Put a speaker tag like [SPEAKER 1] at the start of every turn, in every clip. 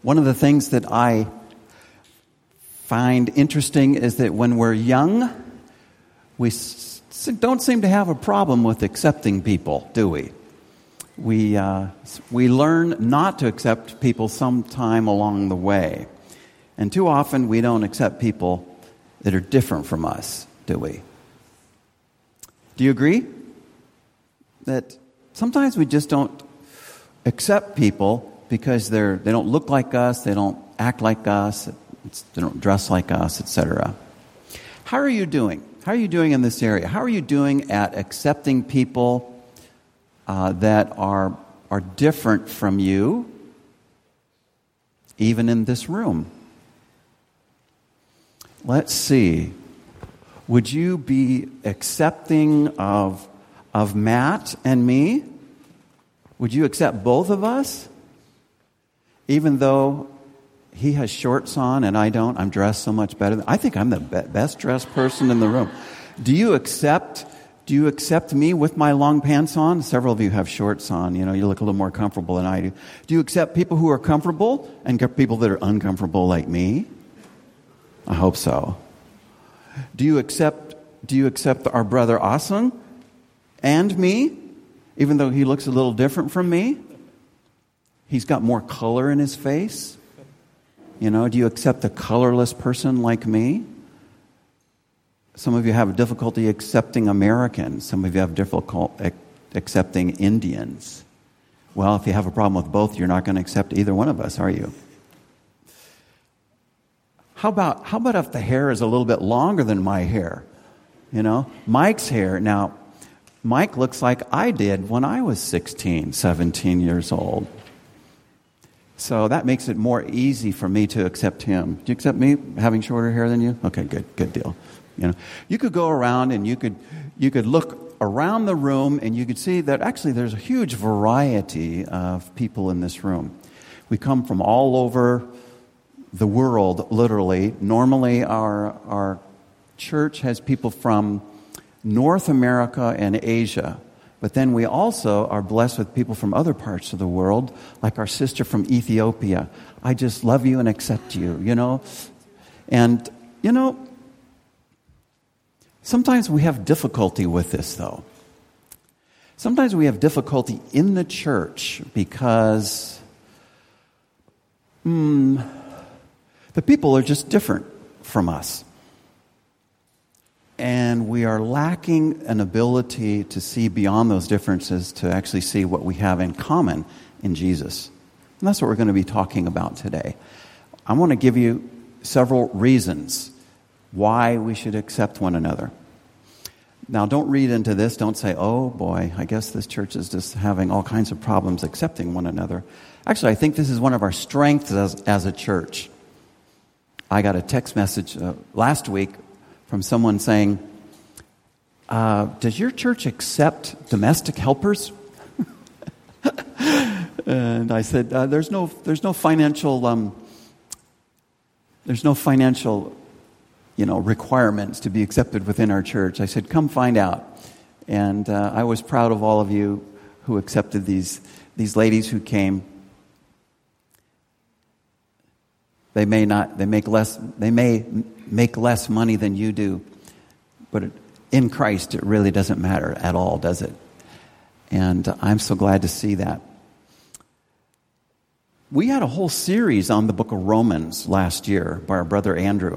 [SPEAKER 1] One of the things that I find interesting is that when we're young, we don't seem to have a problem with accepting people, do we? We learn not to accept people sometime along the way. And too often we don't accept people that are different from us, do we? Do you agree? That sometimes we just don't accept people because they don't look like us, they don't act like us, they don't dress like us, etc. How are you doing? How are you doing in this area? How are you doing at accepting people that are different from you, even in this room? Let's see. Would you be accepting of Matt and me? Would you accept both of us? Even though he has shorts on and I don't, I'm dressed so much better. I think I'm the best dressed person in the room. Do you accept me with my long pants on? Several of you have shorts on. You look a little more comfortable than I do. Do you accept people who are comfortable and people that are uncomfortable like me? I hope so. Do you accept our brother Asung and me, even though he looks a little different from me? He's got more color in his face. Do you accept a colorless person like me? Some of you have difficulty accepting Americans. Some of you have difficulty accepting Indians. Well, if you have a problem with both, you're not going to accept either one of us, are you? How about if the hair is a little bit longer than my hair? Mike's hair. Now, Mike looks like I did when I was 16, 17 years old. So that makes it more easy for me to accept him. Do you accept me having shorter hair than you? Okay, good deal. You could go around and you could look around the room and you could see that actually there's a huge variety of people in this room. We come from all over the world, literally. Normally our church has people from North America and Asia. But then we also are blessed with people from other parts of the world, like our sister from Ethiopia. I just love you and accept you, And, sometimes we have difficulty with this, though. Sometimes we have difficulty in the church because the people are just different from us. And we are lacking an ability to see beyond those differences to actually see what we have in common in Jesus. And that's what we're going to be talking about today. I want to give you several reasons why we should accept one another. Now, don't read into this. Don't say, oh boy, I guess this church is just having all kinds of problems accepting one another. Actually, I think this is one of our strengths as a church. I got a text message last week from someone saying, does your church accept domestic helpers? And I said, there's no financial requirements to be accepted within our church. I said, come find out. And I was proud of all of you who accepted these ladies who came. They may make less money than you do, but in Christ it really doesn't matter at all, does it? And I'm so glad to see that. We had a whole series on the book of Romans last year by our brother Andrew.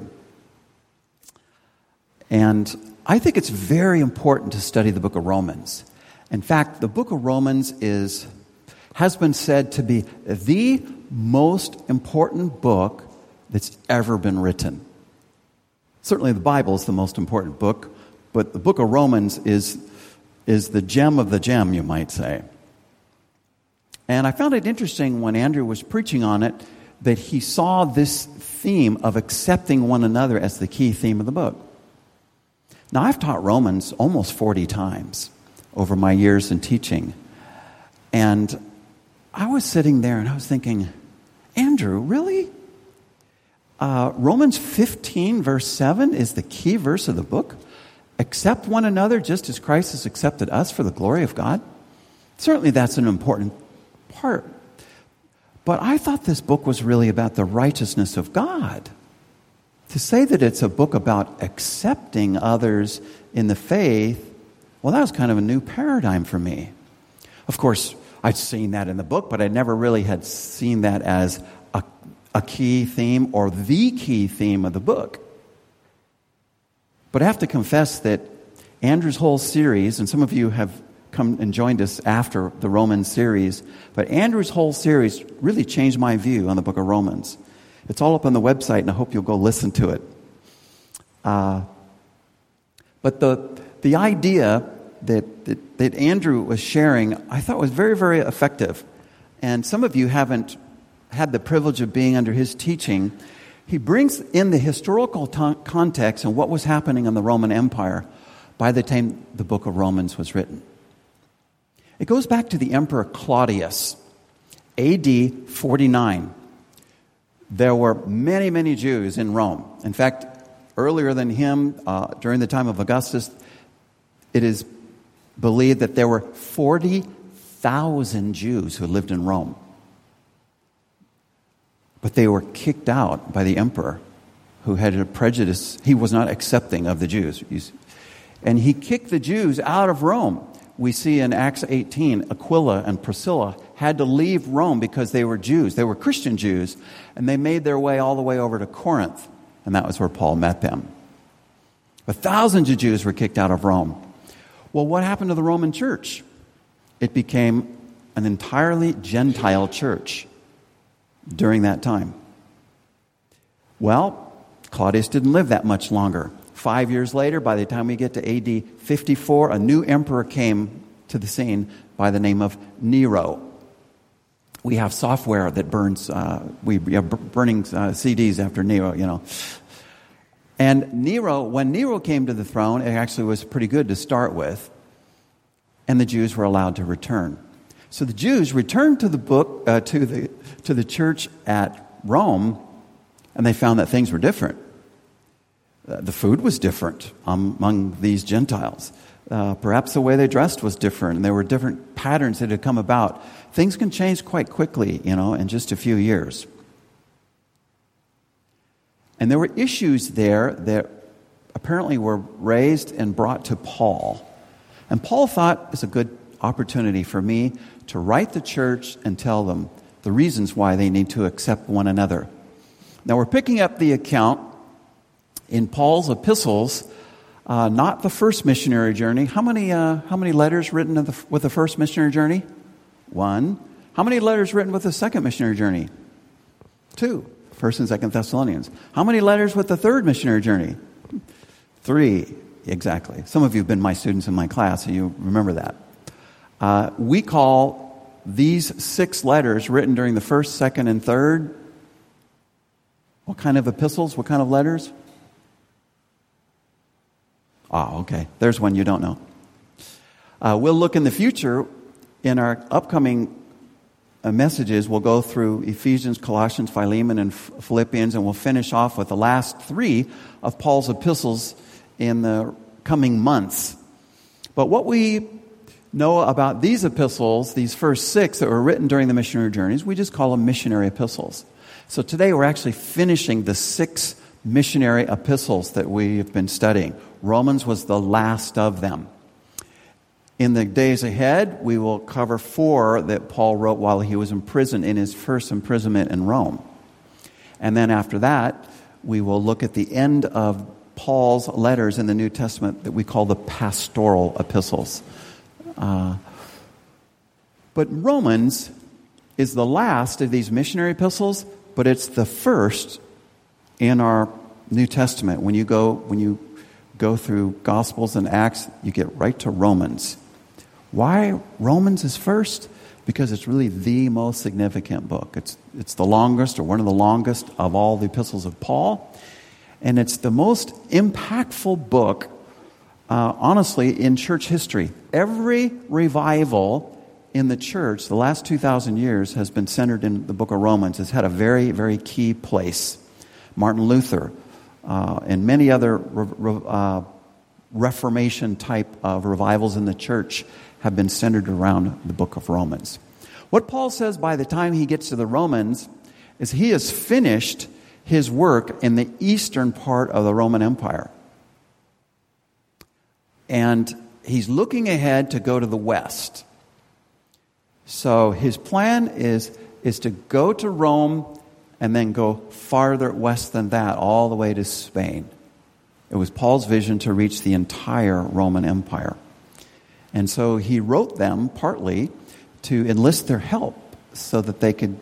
[SPEAKER 1] And I think it's very important to study the book of Romans. In fact, the book of Romans has been said to be the most important book that's ever been written. Certainly the Bible is the most important book, but the book of Romans is the gem of the gem, you might say. And I found it interesting when Andrew was preaching on it that he saw this theme of accepting one another as the key theme of the book. Now, I've taught Romans almost 40 times over my years in teaching. And I was sitting there and I was thinking, Andrew, really? Romans 15, verse 7 is the key verse of the book. Accept one another just as Christ has accepted us for the glory of God. Certainly that's an important part. But I thought this book was really about the righteousness of God. To say that it's a book about accepting others in the faith, well, that was kind of a new paradigm for me. Of course, I'd seen that in the book, but I never really had seen that as a key theme or the key theme of the book. But I have to confess that Andrew's whole series, and some of you have come and joined us after the Romans series, but Andrew's whole series really changed my view on the book of Romans. It's all up on the website, and I hope you'll go listen to it. But the idea that Andrew was sharing, I thought was very, very effective. And some of you haven't had the privilege of being under his teaching. He brings in the historical context and what was happening in the Roman Empire by the time the book of Romans was written. It goes back to the Emperor Claudius, AD 49. There were many, many Jews in Rome. In fact, earlier than him, during the time of Augustus, it is believed that there were 40,000 Jews who lived in Rome. But they were kicked out by the emperor, who had a prejudice. He was not accepting of the Jews. And he kicked the Jews out of Rome. We see in Acts 18, Aquila and Priscilla had to leave Rome because they were Jews. They were Christian Jews, and they made their way all the way over to Corinth, and that was where Paul met them. But thousands of Jews were kicked out of Rome. Well, what happened to the Roman church? It became an entirely Gentile church during that time. Well, Claudius didn't live that much longer. 5 years later, by the time we get to AD 54, a new emperor came to the scene by the name of Nero. We have software that burns, burning CDs after Nero, you know. And Nero, when Nero came to the throne, it actually was pretty good to start with, and the Jews were allowed to return. So the Jews returned to the book, to the church at Rome, and they found that things were different. The food was different among these Gentiles. Perhaps the way they dressed was different, and there were different patterns that had come about. Things can change quite quickly, in just a few years. And there were issues there that apparently were raised and brought to Paul. And Paul thought it's a good opportunity for me to write the church and tell them the reasons why they need to accept one another. Now we're picking up the account in Paul's epistles, not the first missionary journey. How many letters written with the first missionary journey? 1. How many letters written with the second missionary journey? 2. 1st and 2nd Thessalonians. How many letters with the third missionary journey? 3. Exactly. Some of you have been my students in my class, so you remember that. We call these 6 letters written during the 1st, 2nd, and 3rd. What kind of epistles? What kind of letters? Okay. There's one you don't know. We'll look in the future in our upcoming messages. We'll go through Ephesians, Colossians, Philemon, and Philippians, and we'll finish off with the last 3 of Paul's epistles in the coming months. But what we know about these epistles, these first 6 that were written during the missionary journeys, we just call them missionary epistles. So today we're actually finishing the 6 missionary epistles that we have been studying. Romans was the last of them. In the days ahead, we will cover 4 that Paul wrote while he was in prison in his first imprisonment in Rome. And then after that, we will look at the end of Paul's letters in the New Testament that we call the pastoral epistles. But Romans is the last of these missionary epistles, but it's the first in our New Testament. When you go through Gospels and Acts, you get right to Romans. Why Romans is first? Because it's really the most significant book. It's the longest, or one of the longest, of all the epistles of Paul. And it's the most impactful book, honestly, in church history. Every revival in the church, the last 2,000 years, has been centered in the book of Romans. It's had a very, very key place. Martin Luther and many other Reformation type of revivals in the church have been centered around the book of Romans. What Paul says by the time he gets to the Romans is he has finished his work in the eastern part of the Roman Empire. And he's looking ahead to go to the west. So his plan is to go to Rome and then go farther west than that, all the way to Spain. It was Paul's vision to reach the entire Roman Empire. And so he wrote them partly to enlist their help so that they could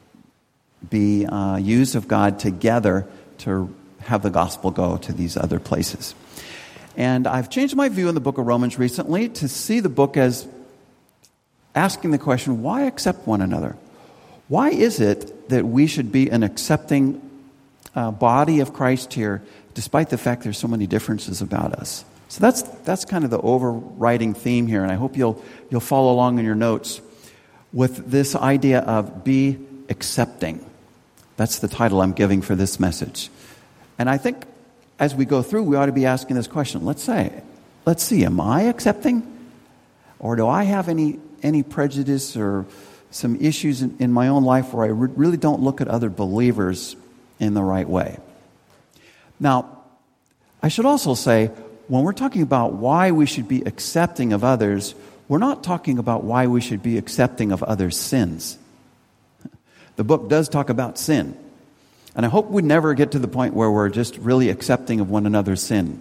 [SPEAKER 1] be used of God together to have the gospel go to these other places. And I've changed my view in the book of Romans recently to see the book as asking the question, why accept one another? Why is it that we should be an accepting body of Christ here, despite the fact there's so many differences about us? So that's kind of the overriding theme here, and I hope you'll follow along in your notes with this idea of be accepting. That's the title I'm giving for this message. And I think as we go through, we ought to be asking this question. Let's see, am I accepting? Or do I have any prejudice or some issues in my own life where I really don't look at other believers in the right way? Now, I should also say, when we're talking about why we should be accepting of others, we're not talking about why we should be accepting of others' sins. The book does talk about sin. And I hope we never get to the point where we're just really accepting of one another's sin.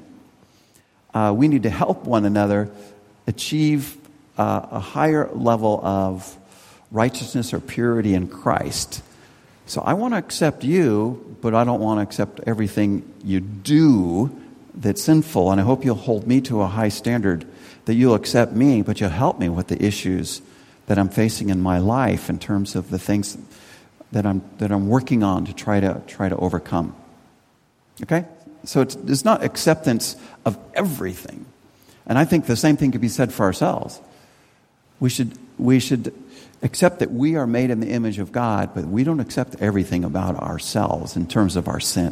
[SPEAKER 1] We need to help one another achieve a higher level of righteousness or purity in Christ. So I want to accept you, but I don't want to accept everything you do that's sinful. And I hope you'll hold me to a high standard, that you'll accept me, but you'll help me with the issues that I'm facing in my life in terms of the things that I'm working on to try to overcome. Okay? So it's not acceptance of everything. And I think the same thing could be said for ourselves. We should accept that we are made in the image of God, but we don't accept everything about ourselves in terms of our sin.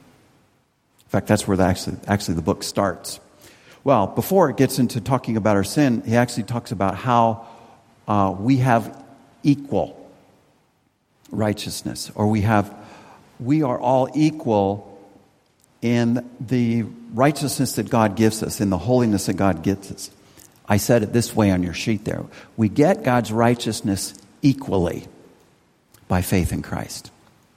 [SPEAKER 1] In fact, that's where actually the book starts. Well, before it gets into talking about our sin, he actually talks about how we have equal righteousness, or we are all equal in the righteousness that God gives us, in the holiness that God gives us. I said it this way on your sheet there. We get God's righteousness equally by faith in Christ.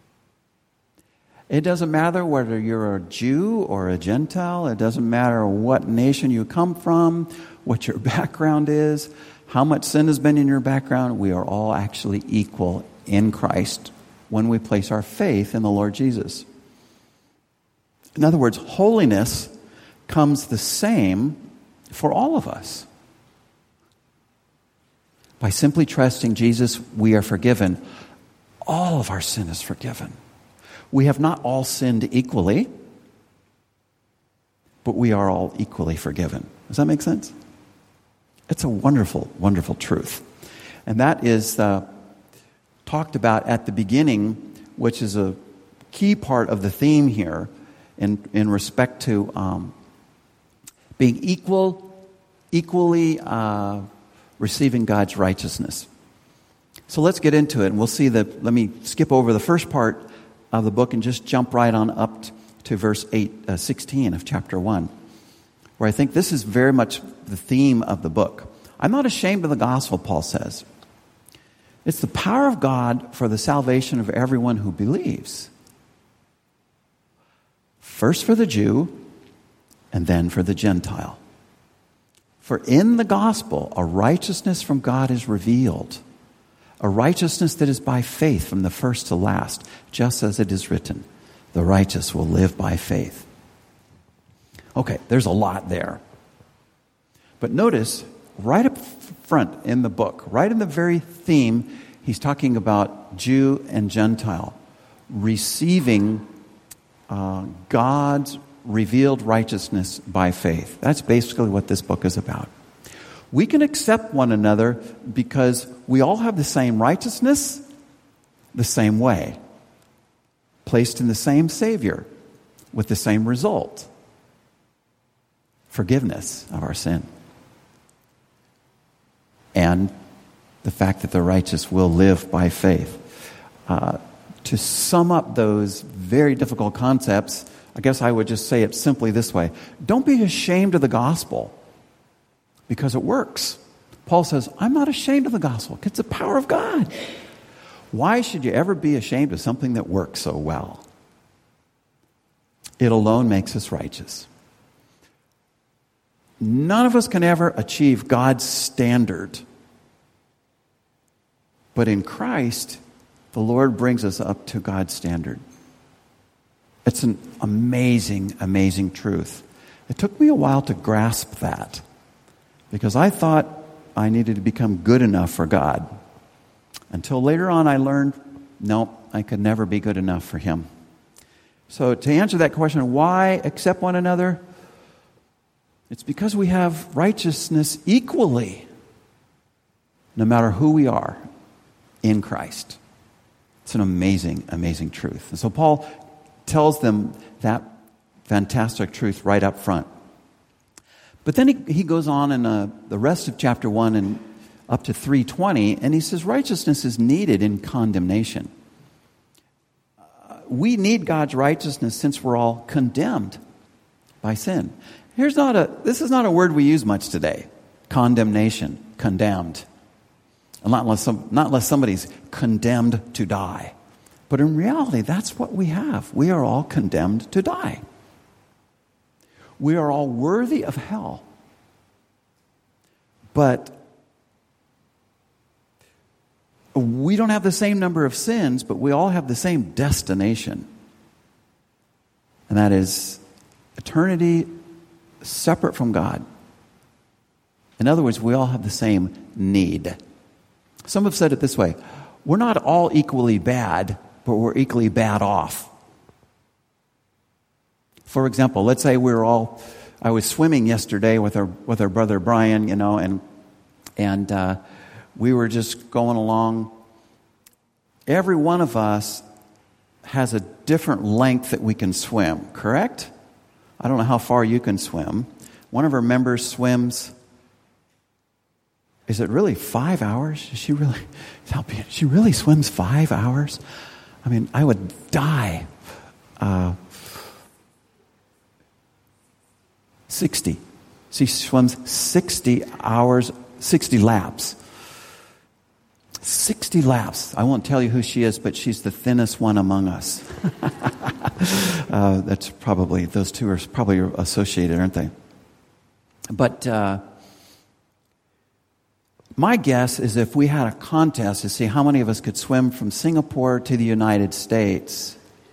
[SPEAKER 1] It doesn't matter whether you're a Jew or a Gentile. It doesn't matter what nation you come from, what your background is, how much sin has been in your background. We are all actually equal in Christ when we place our faith in the Lord Jesus. In other words, holiness comes the same for all of us. By simply trusting Jesus, we are forgiven. All of our sin is forgiven. We have not all sinned equally, but we are all equally forgiven. Does that make sense? It's a wonderful, wonderful truth. And that is talked about at the beginning, which is a key part of the theme here in respect to being equally receiving God's righteousness. So let's get into it, and we'll see let me skip over the first part of the book and just jump right on up to verse 16 of chapter 1, where I think this is very much the theme of the book. I'm not ashamed of the gospel, Paul says. It's the power of God for the salvation of everyone who believes. First for the Jew, and then for the Gentile. For in the gospel, a righteousness from God is revealed, a righteousness that is by faith from the first to last, just as it is written, the righteous will live by faith. Okay, there's a lot there. But notice, right up front in the book, right in the very theme, he's talking about Jew and Gentile receiving God's revealed righteousness by faith. That's basically what this book is about. We can accept one another because we all have the same righteousness, the same way, placed in the same Savior with the same result, forgiveness of our sin and the fact that the righteous will live by faith. To sum up those very difficult concepts, I guess I would just say it simply this way. Don't be ashamed of the gospel because it works. Paul says, I'm not ashamed of the gospel. It's the power of God. Why should you ever be ashamed of something that works so well? It alone makes us righteous. None of us can ever achieve God's standard. But in Christ, the Lord brings us up to God's standard. It's an amazing, amazing truth. It took me a while to grasp that because I thought I needed to become good enough for God. Until later on I learned, no, I could never be good enough for Him. So to answer that question, why accept one another? It's because we have righteousness equally, no matter who we are in Christ. It's an amazing, amazing truth. And so Paul tells them that fantastic truth right up front. But then he goes on in the rest of chapter 1 and up to 3:20, and he says righteousness is needed in condemnation. We need God's righteousness since we're all condemned by sin. This is not a word we use much today. Condemnation, condemned. Not unless somebody's condemned to die. But in reality, that's what we have. We are all condemned to die. We are all worthy of hell. But we don't have the same number of sins, but we all have the same destination. And that is eternity separate from God. In other words, we all have the same need. Some have said it this way: we're not all equally bad, but we're equally bad off. For example, let's say I was swimming yesterday with our brother Brian, and we were just going along. Every one of us has a different length that we can swim, correct? I don't know how far you can swim. One of our members swims. Is it really 5 hours? She really swims 5 hours? I mean, I would die. 60. She swims 60 hours, 60 laps. 60 laps. I won't tell you who she is, but she's the thinnest one among us. That's probably, those two are probably associated, aren't they? But my guess is if we had a contest to see how many of us could swim from Singapore to the United States,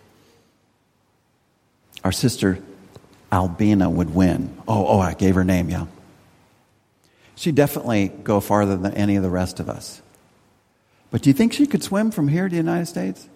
[SPEAKER 1] our sister Albina would win. Oh, I gave her name, yeah. She'd definitely go farther than any of the rest of us. But do you think she could swim from here to the United States?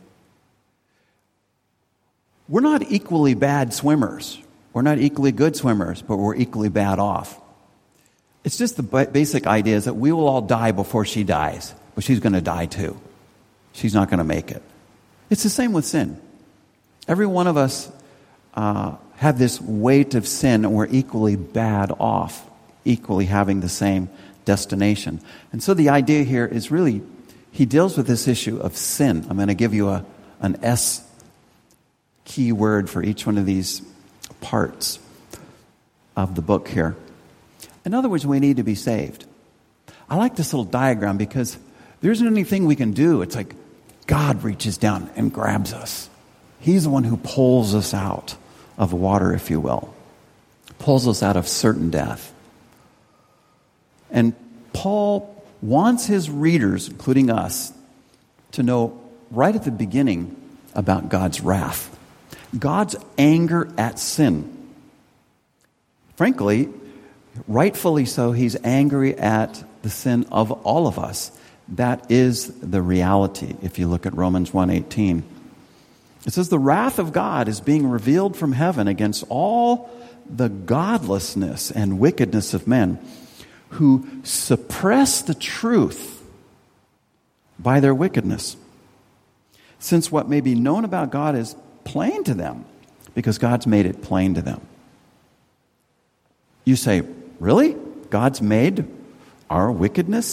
[SPEAKER 1] We're not equally bad swimmers. We're not equally good swimmers, but we're equally bad off. It's just the basic idea is that we will all die before she dies, but she's going to die too. She's not going to make it. It's the same with sin. Every one of us have this weight of sin, and we're equally bad off, equally having the same destination. And so the idea here is really, he deals with this issue of sin. I'm going to give you an S key word for each one of these parts of the book here. In other words, we need to be saved. I like this little diagram because there isn't anything we can do. It's like God reaches down and grabs us. He's the one who pulls us out of water, if you will. Pulls us out of certain death. And Paul wants his readers, including us, to know right at the beginning about God's wrath. God's anger at sin. Frankly, rightfully so, he's angry at the sin of all of us. That is the reality, if you look at Romans 1:18. It says, the wrath of God is being revealed from heaven against all the godlessness and wickedness of men who suppress the truth by their wickedness. Since what may be known about God is plain to them, because God's made it plain to them. You say, really? God's made our wickedness,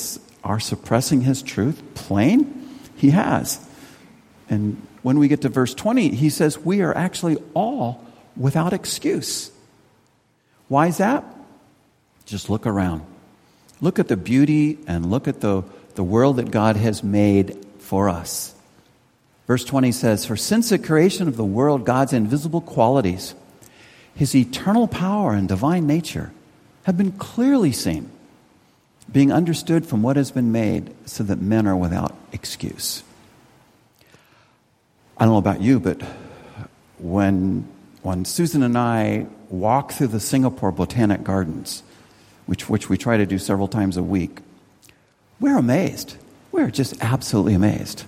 [SPEAKER 1] our suppressing his truth plain? He has. And when we get to verse 20, he says we are actually all without excuse. Why is that? Just look around. Look at the beauty and look at the world that God has made for us. Verse 20 says, "For since the creation of the world, God's invisible qualities, his eternal power and divine nature have been clearly seen, being understood from what has been made, so that men are without excuse." I don't know about you, but when Susan and I walk through the Singapore Botanic Gardens, which we try to do several times a week, we're amazed. We're just absolutely amazed.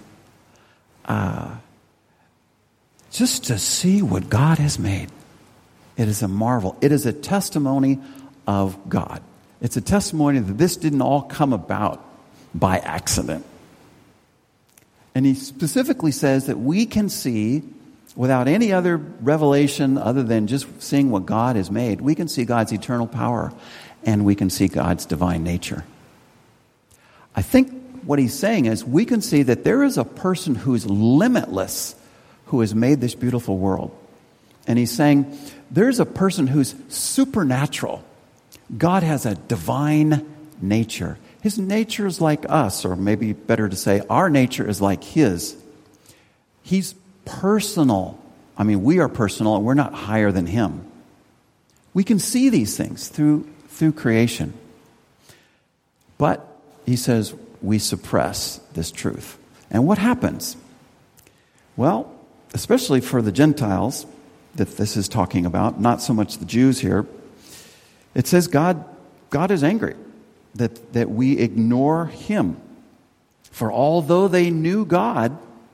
[SPEAKER 1] Just to see what God has made. It is a marvel. It is a testimony of God. It's a testimony that this didn't all come about by accident. And he specifically says that we can see, without any other revelation other than just seeing what God has made, we can see God's eternal power and we can see God's divine nature. I think what he's saying is we can see that there is a person who's limitless who has made this beautiful world. And he's saying there's a person who's supernatural. God has a divine nature. His nature is like us, or maybe better to say our nature is like his. He's personal. I mean, we are personal and we're not higher than him. We can see these things through creation. But he says we suppress this truth. And what happens? Well, especially for the Gentiles that this is talking about, not so much the Jews here, it says God is angry that we ignore him. For although they knew God,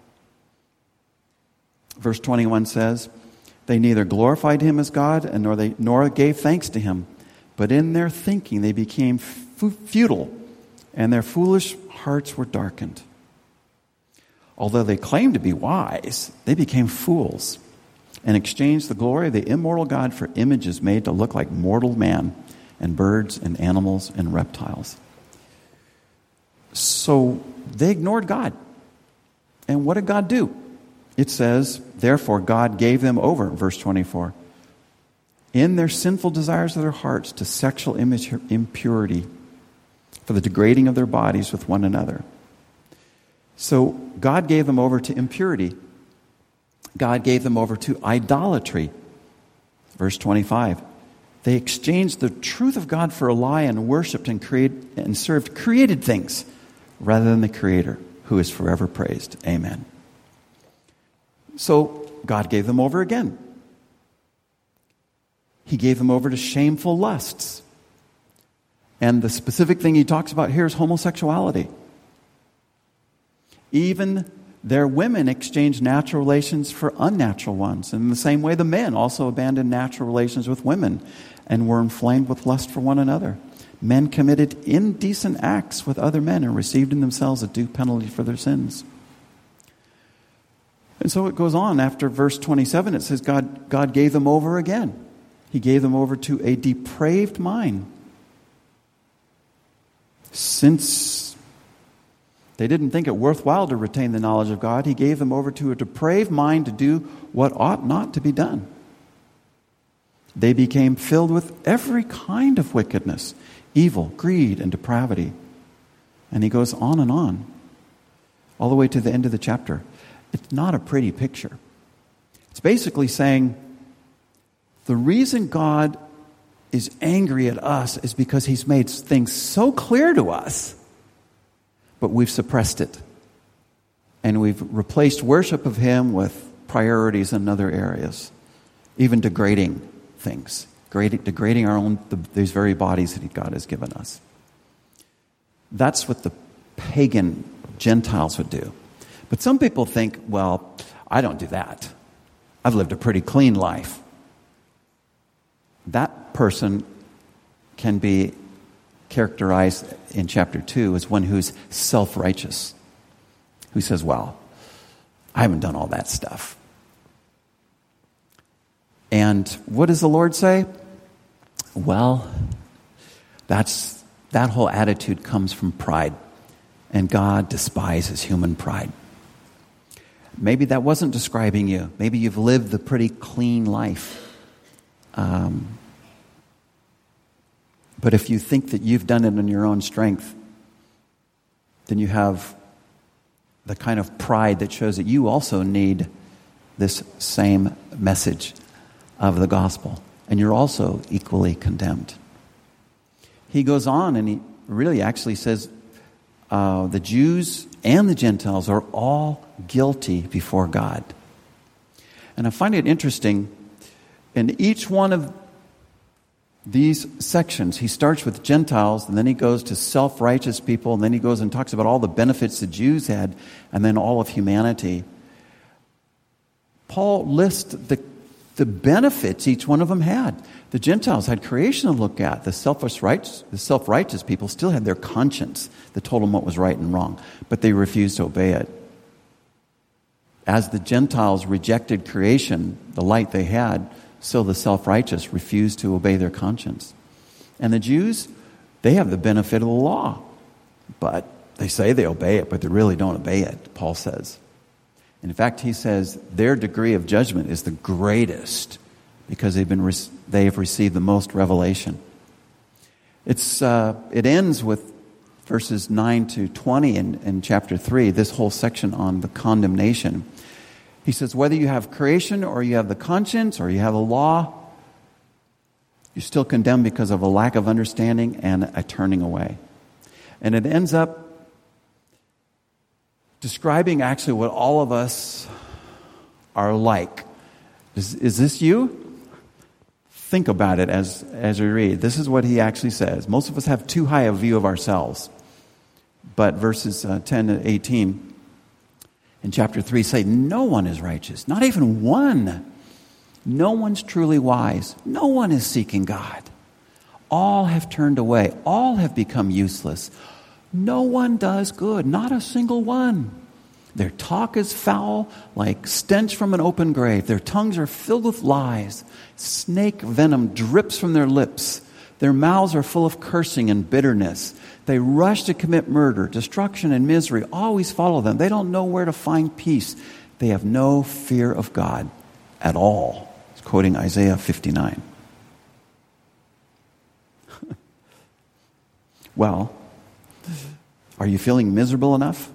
[SPEAKER 1] verse 21 says, they neither glorified him as God nor gave thanks to him, but in their thinking they became futile, and their foolish hearts were darkened. Although they claimed to be wise, they became fools and exchanged the glory of the immortal God for images made to look like mortal man and birds and animals and reptiles. So they ignored God. And what did God do? It says, therefore God gave them over, verse 24, in their sinful desires of their hearts to sexual impurity, for the degrading of their bodies with one another. So God gave them over to impurity. God gave them over to idolatry. Verse 25. They exchanged the truth of God for a lie and worshipped and served created things rather than the Creator, who is forever praised. Amen. So God gave them over again. He gave them over to shameful lusts. And the specific thing he talks about here is homosexuality. Even their women exchanged natural relations for unnatural ones. And in the same way, the men also abandoned natural relations with women and were inflamed with lust for one another. Men committed indecent acts with other men and received in themselves a due penalty for their sins. And so it goes on. After verse 27, it says God gave them over again. He gave them over to a depraved mind. Since they didn't think it worthwhile to retain the knowledge of God, he gave them over to a depraved mind to do what ought not to be done. They became filled with every kind of wickedness, evil, greed, and depravity. And he goes on, all the way to the end of the chapter. It's not a pretty picture. It's basically saying the reason God is angry at us is because he's made things so clear to us, but we've suppressed it. And we've replaced worship of him with priorities in other areas, even degrading things, degrading our own, these very bodies that God has given us. That's what the pagan Gentiles would do. But some people think, well, I don't do that. I've lived a pretty clean life. That person can be characterized in chapter 2 as one who's self-righteous, who says, well, I haven't done all that stuff. And what does the Lord say? Well, that whole attitude comes from pride. and God despises human pride. Maybe that wasn't describing you. Maybe you've lived a pretty clean life. But if you think that you've done it in your own strength, then you have the kind of pride that shows that you also need this same message of the gospel. And you're also equally condemned. He goes on and he really actually says the Jews and the Gentiles are all guilty before God. And I find it interesting, in each one of these sections, he starts with Gentiles, and then he goes to self-righteous people, and then he goes and talks about all the benefits the Jews had, and then all of humanity. Paul lists the benefits each one of them had. The Gentiles had creation to look at. The self-righteous people still had their conscience that told them what was right and wrong, but they refused to obey it. As the Gentiles rejected creation, the light they had, so the self-righteous refused to obey their conscience. And the Jews, they have the benefit of the law, but they say they obey it, but they really don't obey it, Paul says. In fact, he says their degree of judgment is the greatest because they have received the most revelation. It ends with verses 9 to 20 in chapter 3, this whole section on the condemnation. He says, whether you have creation or you have the conscience or you have the law, you're still condemned because of a lack of understanding and a turning away. And it ends up describing actually what all of us are like. Is this you? Think about it as we read. This is what he actually says. Most of us have too high a view of ourselves. But verses 10 to 18 in chapter 3 say, no one is righteous, not even one. No one's truly wise. No one is seeking God. All have turned away. All have become useless. No one does good, not a single one. Their talk is foul, like stench from an open grave. Their tongues are filled with lies. Snake venom drips from their lips. Their mouths are full of cursing and bitterness. They rush to commit murder. Destruction and misery always follow them. They don't know where to find peace. They have no fear of God at all. He's quoting Isaiah 59. Well, are you feeling miserable enough?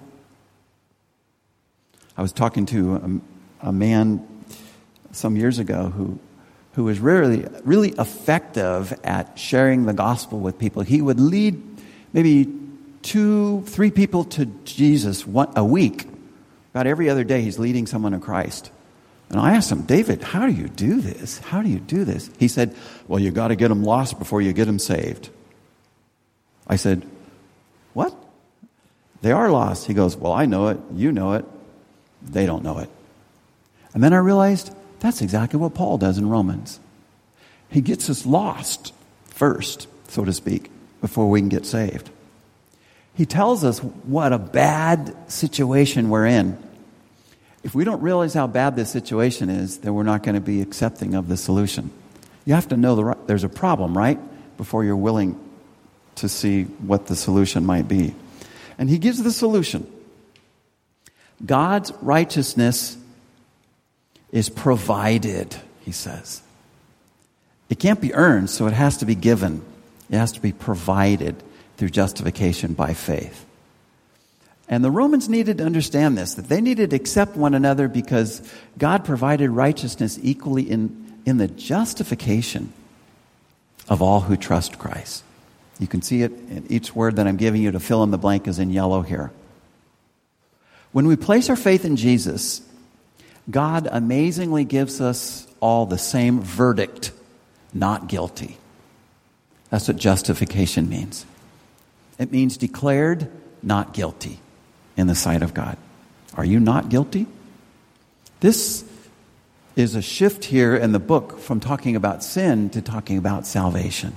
[SPEAKER 1] I was talking to a man some years ago who was really effective at sharing the gospel with people. He would lead maybe 2-3 people to Jesus a week. About every other day he's leading someone to Christ. And I asked him, David, how do you do this? How do you do this? He said, well, you got to get them lost before you get them saved. I said, what? They are lost. He goes, well, I know it. You know it. They don't know it. And then I realized that's exactly what Paul does in Romans. He gets us lost first, so to speak, before we can get saved. He tells us what a bad situation we're in. If we don't realize how bad this situation is, then we're not going to be accepting of the solution. You have to know there's a problem, right? Before you're willing to see what the solution might be. And he gives the solution. God's righteousness is provided, he says. It can't be earned, so it has to be given. It has to be provided through justification by faith. And the Romans needed to understand this, that they needed to accept one another because God provided righteousness equally in the justification of all who trust Christ. You can see it in each word that I'm giving you to fill in the blank is in yellow here. When we place our faith in Jesus, God amazingly gives us all the same verdict, not guilty. That's what justification means. It means declared not guilty in the sight of God. Are you not guilty? This is a shift here in the book from talking about sin to talking about salvation.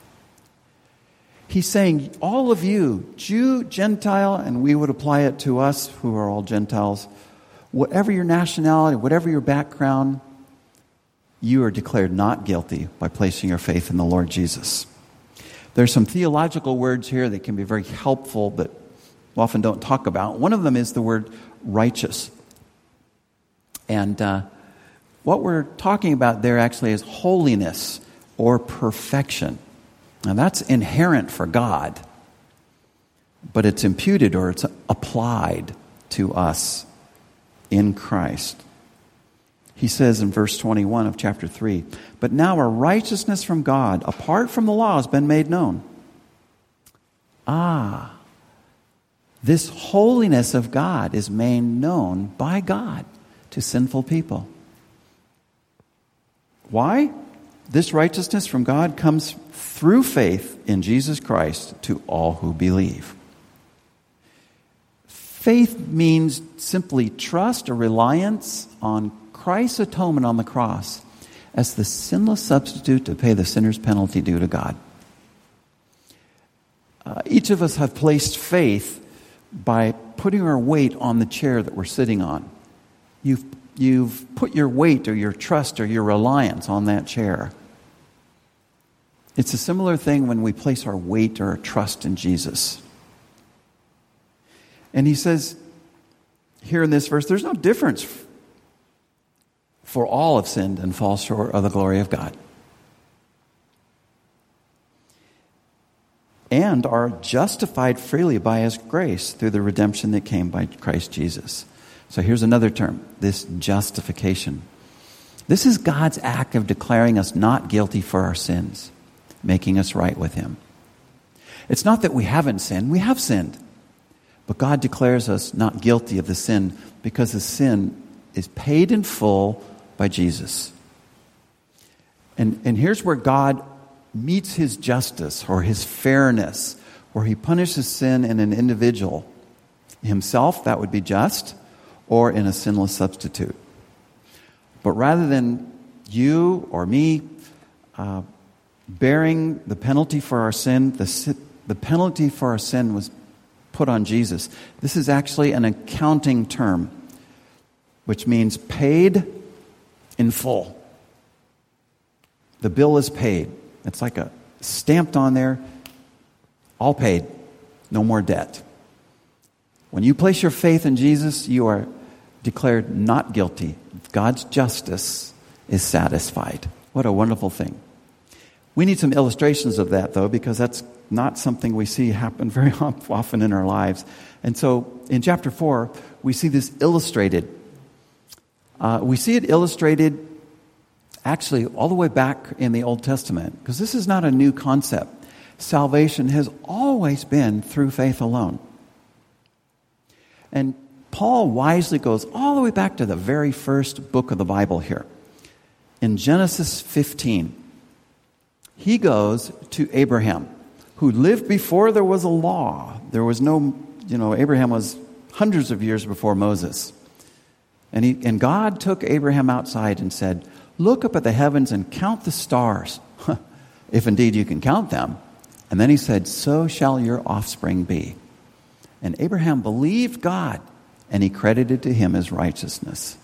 [SPEAKER 1] He's saying, all of you, Jew, Gentile, and we would apply it to us who are all Gentiles, whatever your nationality, whatever your background, you are declared not guilty by placing your faith in the Lord Jesus. There's some theological words here that can be very helpful, but often don't talk about. One of them is the word righteous. And what we're talking about there actually is holiness or perfection. Now that's inherent for God, but it's imputed or it's applied to us in Christ. He says in verse 21 of chapter 3, "But now a righteousness from God, apart from the law, has been made known." This holiness of God is made known by God to sinful people. Why? This righteousness from God comes through faith in Jesus Christ to all who believe. Faith means simply trust or reliance on Christ's atonement on the cross as the sinless substitute to pay the sinner's penalty due to God. Each of us have placed faith by putting our weight on the chair that we're sitting on. You've put your weight or your trust or your reliance on that chair. It's a similar thing when we place our weight or our trust in Jesus. And he says here in this verse, there's no difference, for all have sinned and fall short of the glory of God, and are justified freely by his grace through the redemption that came by Christ Jesus. So here's another term, this justification. This is God's act of declaring us not guilty for our sins, making us right with him. It's not that we haven't sinned, we have sinned. But God declares us not guilty of the sin because the sin is paid in full by Jesus. And here's where God meets his justice or his fairness, where he punishes sin in an individual. Himself, that would be just, or in a sinless substitute. But rather than you or me bearing the penalty for our sin, the penalty for our sin was put on Jesus. This is actually an accounting term, which means paid in full. The bill is paid. It's like a stamped on there, all paid, no more debt. When you place your faith in Jesus, you are declared not guilty. God's justice is satisfied. What a wonderful thing. We need some illustrations of that, though, because that's not something we see happen very often in our lives. And so in chapter 4, we see this illustrated. We see it illustrated actually all the way back in the Old Testament, because this is not a new concept. Salvation has always been through faith alone. And Paul wisely goes all the way back to the very first book of the Bible here. In Genesis 15, he goes to Abraham, who lived before there was a law. There was no, Abraham was hundreds of years before Moses. And God took Abraham outside and said, "Look up at the heavens and count the stars, if indeed you can count them." And then he said, "So shall your offspring be." And Abraham believed God, and he credited to him as righteousness.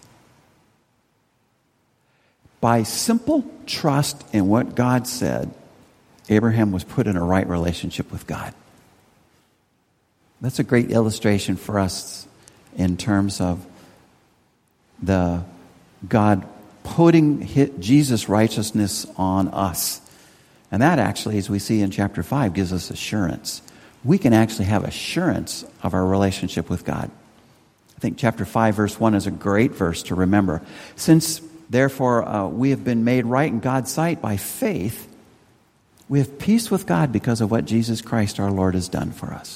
[SPEAKER 1] By simple trust in what God said, Abraham was put in a right relationship with God. That's a great illustration for us in terms of the God putting Jesus' righteousness on us. And that actually, as we see in chapter 5, gives us assurance. We can actually have assurance of our relationship with God. I think chapter 5, verse 1 is a great verse to remember. "Since, therefore, we have been made right in God's sight by faith, we have peace with God because of what Jesus Christ our Lord has done for us."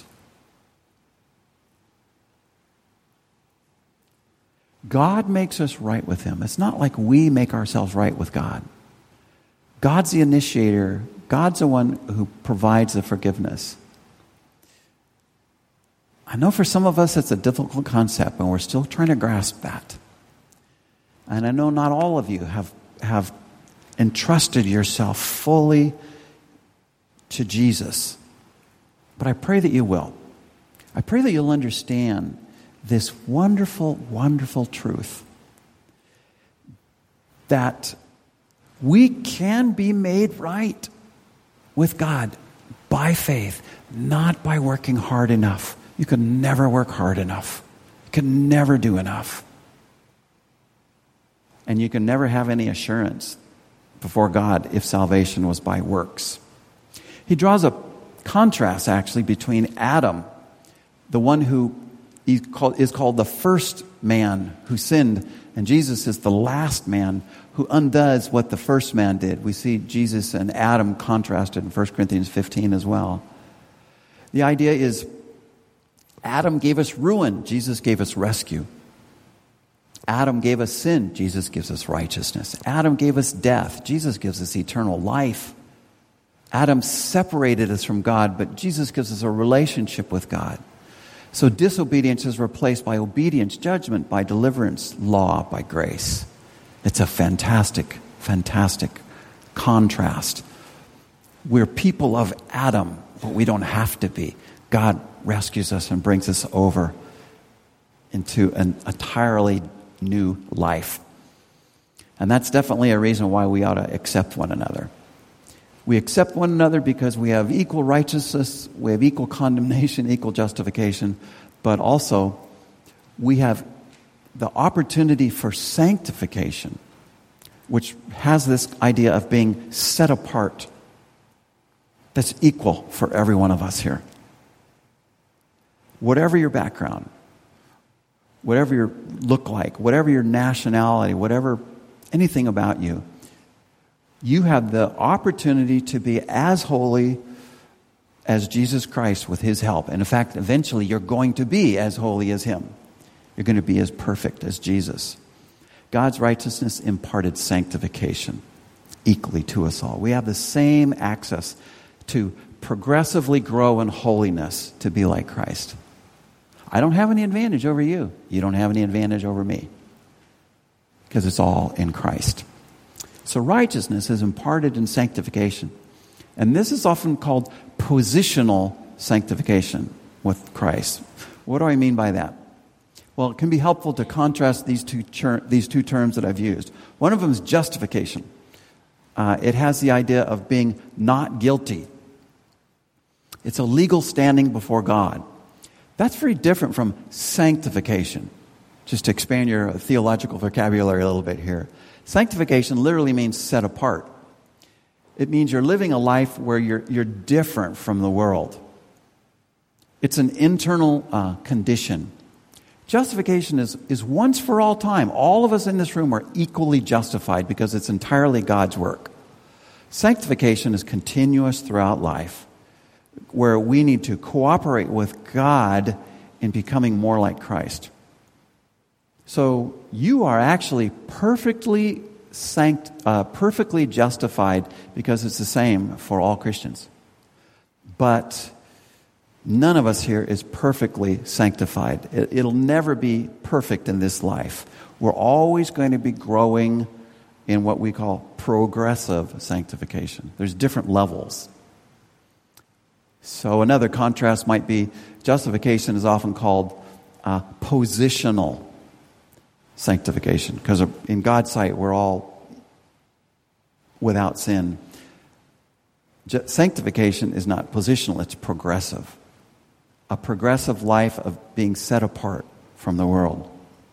[SPEAKER 1] God makes us right with him. It's not like we make ourselves right with God. God's the initiator. God's the one who provides the forgiveness. I know for some of us it's a difficult concept, and we're still trying to grasp that. And I know not all of you have entrusted yourself fully to Jesus. But I pray that you will. I pray that you'll understand this wonderful, wonderful truth that we can be made right with God by faith, not by working hard enough You can never work hard enough. You can never do enough. And you can never have any assurance before God if salvation was by works. He draws a contrast, actually, between Adam, the one who is called the first man who sinned, and Jesus is the last man who undoes what the first man did. We see Jesus and Adam contrasted in 1 Corinthians 15 as well. The idea is Adam gave us ruin, Jesus gave us rescue. Adam gave us sin, Jesus gives us righteousness. Adam gave us death, Jesus gives us eternal life. Adam separated us from God, but Jesus gives us a relationship with God. So disobedience is replaced by obedience, judgment, by deliverance, law, by grace. It's a fantastic, fantastic contrast. We're people of Adam, but we don't have to be. God rescues us and brings us over into an entirely new life. And that's definitely a reason why we ought to accept one another. We accept one another because we have equal righteousness, we have equal condemnation, equal justification, but also we have the opportunity for sanctification, which has this idea of being set apart. That's equal for every one of us here. Whatever your background, whatever you look like, whatever your nationality, whatever anything about you, you have the opportunity to be as holy as Jesus Christ with His help. And in fact, eventually you're going to be as holy as Him. You're going to be as perfect as Jesus. God's righteousness imparted sanctification equally to us all. We have the same access to progressively grow in holiness to be like Christ. I don't have any advantage over you. You don't have any advantage over me. Because it's all in Christ. So righteousness is imparted in sanctification. And this is often called positional sanctification with Christ. What do I mean by that? Well, it can be helpful to contrast these two terms that I've used. One of them is justification. It has the idea of being not guilty. It's a legal standing before God. That's very different from sanctification. Just to expand your theological vocabulary a little bit here. Sanctification literally means set apart. It means you're living a life where you're different from the world. It's an internal condition. Justification is once for all time. All of us in this room are equally justified because it's entirely God's work. Sanctification is continuous throughout life, where we need to cooperate with God in becoming more like Christ. So you are actually perfectly justified because it's the same for all Christians. But none of us here is perfectly sanctified. It'll never be perfect in this life. We're always going to be growing in what we call progressive sanctification. There's different levels. So another contrast might be justification is often called positional sanctification, because in God's sight we're all without sin. Sanctification is not positional, it's progressive. A progressive life of being set apart from the world.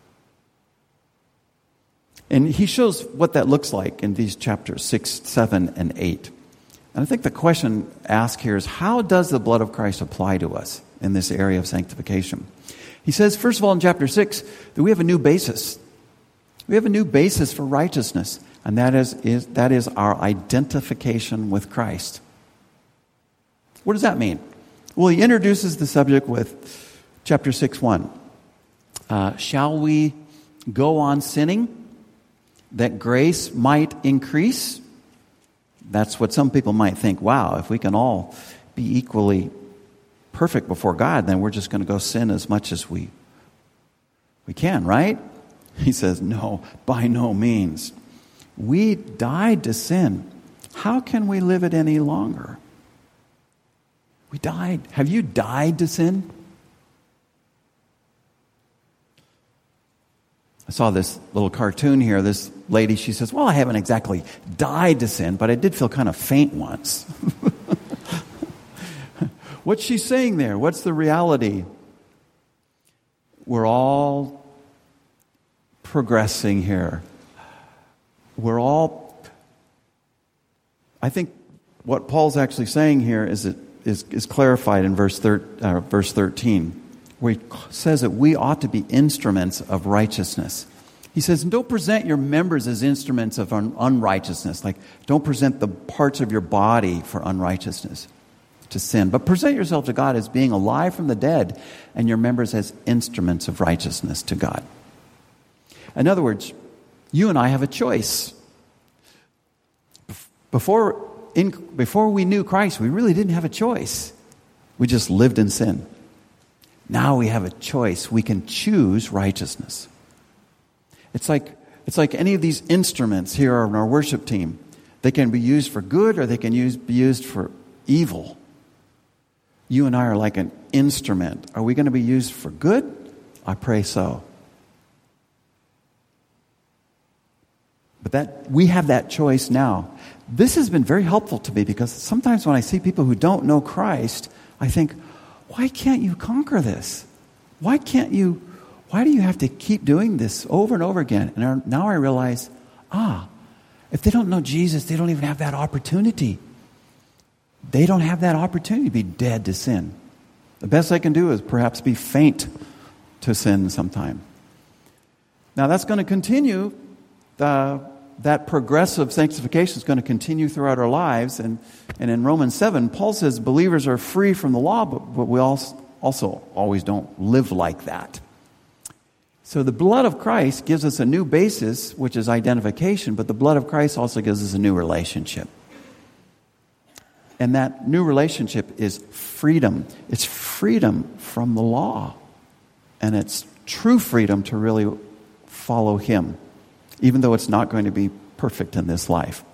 [SPEAKER 1] And he shows what that looks like in these chapters 6, 7, and 8. And I think the question asked here is, how does the blood of Christ apply to us in this area of sanctification? He says, first of all, in chapter 6, that we have a new basis. We have a new basis for righteousness, and that is our identification with Christ. What does that mean? Well, he introduces the subject with chapter 6:1. Shall we go on sinning that grace might increase? That's what some people might think. Wow, if we can all be equally perfect before God, then we're just going to go sin as much as we can, right? He says, no, by no means. We died to sin. How can we live it any longer? We died. Have you died to sin? I saw this little cartoon here. This lady, she says, well, I haven't exactly died to sin, but I did feel kind of faint once. What's she saying there? What's the reality? we're all progressing here. I think what Paul's actually saying here is clarified in verse 13, where he says that we ought to be instruments of righteousness. He says, don't present your members as instruments of unrighteousness. Like, don't present the parts of your body for unrighteousness, to sin. But present yourself to God as being alive from the dead, and your members as instruments of righteousness to God. In other words, you and I have a choice. Before we knew Christ, we really didn't have a choice. We just lived in sin. Now we have a choice. We can choose righteousness. It's like any of these instruments here on our worship team. They can be used for good or they can be used for evil. You and I are like an instrument. Are we going to be used for good? I pray so. But we have that choice now. This has been very helpful to me because sometimes when I see people who don't know Christ, I think, why can't you conquer this? Why do you have to keep doing this over and over again? And now I realize, if they don't know Jesus, they don't even have that opportunity. They don't have that opportunity to be dead to sin. The best they can do is perhaps be faint to sin sometime. Now that's going to continue. That progressive sanctification is going to continue throughout our lives. And in Romans 7, Paul says believers are free from the law, but we also always don't live like that. So the blood of Christ gives us a new basis, which is identification, but the blood of Christ also gives us a new relationship. And that new relationship is freedom. It's freedom from the law. And it's true freedom to really follow Him, even though it's not going to be perfect in this life.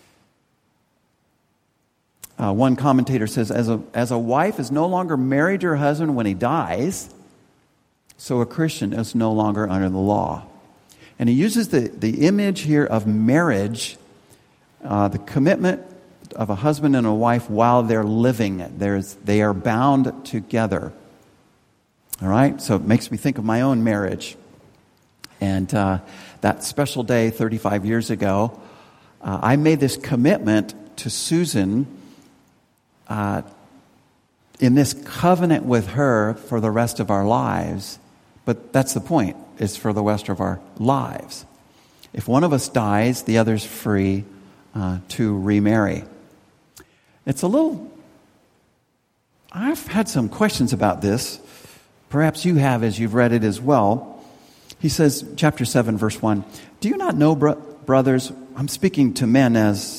[SPEAKER 1] One commentator says, as a wife is no longer married to her husband when he dies, so a Christian is no longer under the law. And he uses the image here of marriage, the commitment of a husband and a wife while they're living. They are bound together. All right? So it makes me think of my own marriage. And that special day 35 years ago, I made this commitment to Susan in this covenant with her for the rest of our lives. But that's the point. It's for the rest of our lives. If one of us dies, the other's free to remarry. I've had some questions about this. Perhaps you have as you've read it as well. He says, chapter 7, verse 1, do you not know, brothers, I'm speaking to men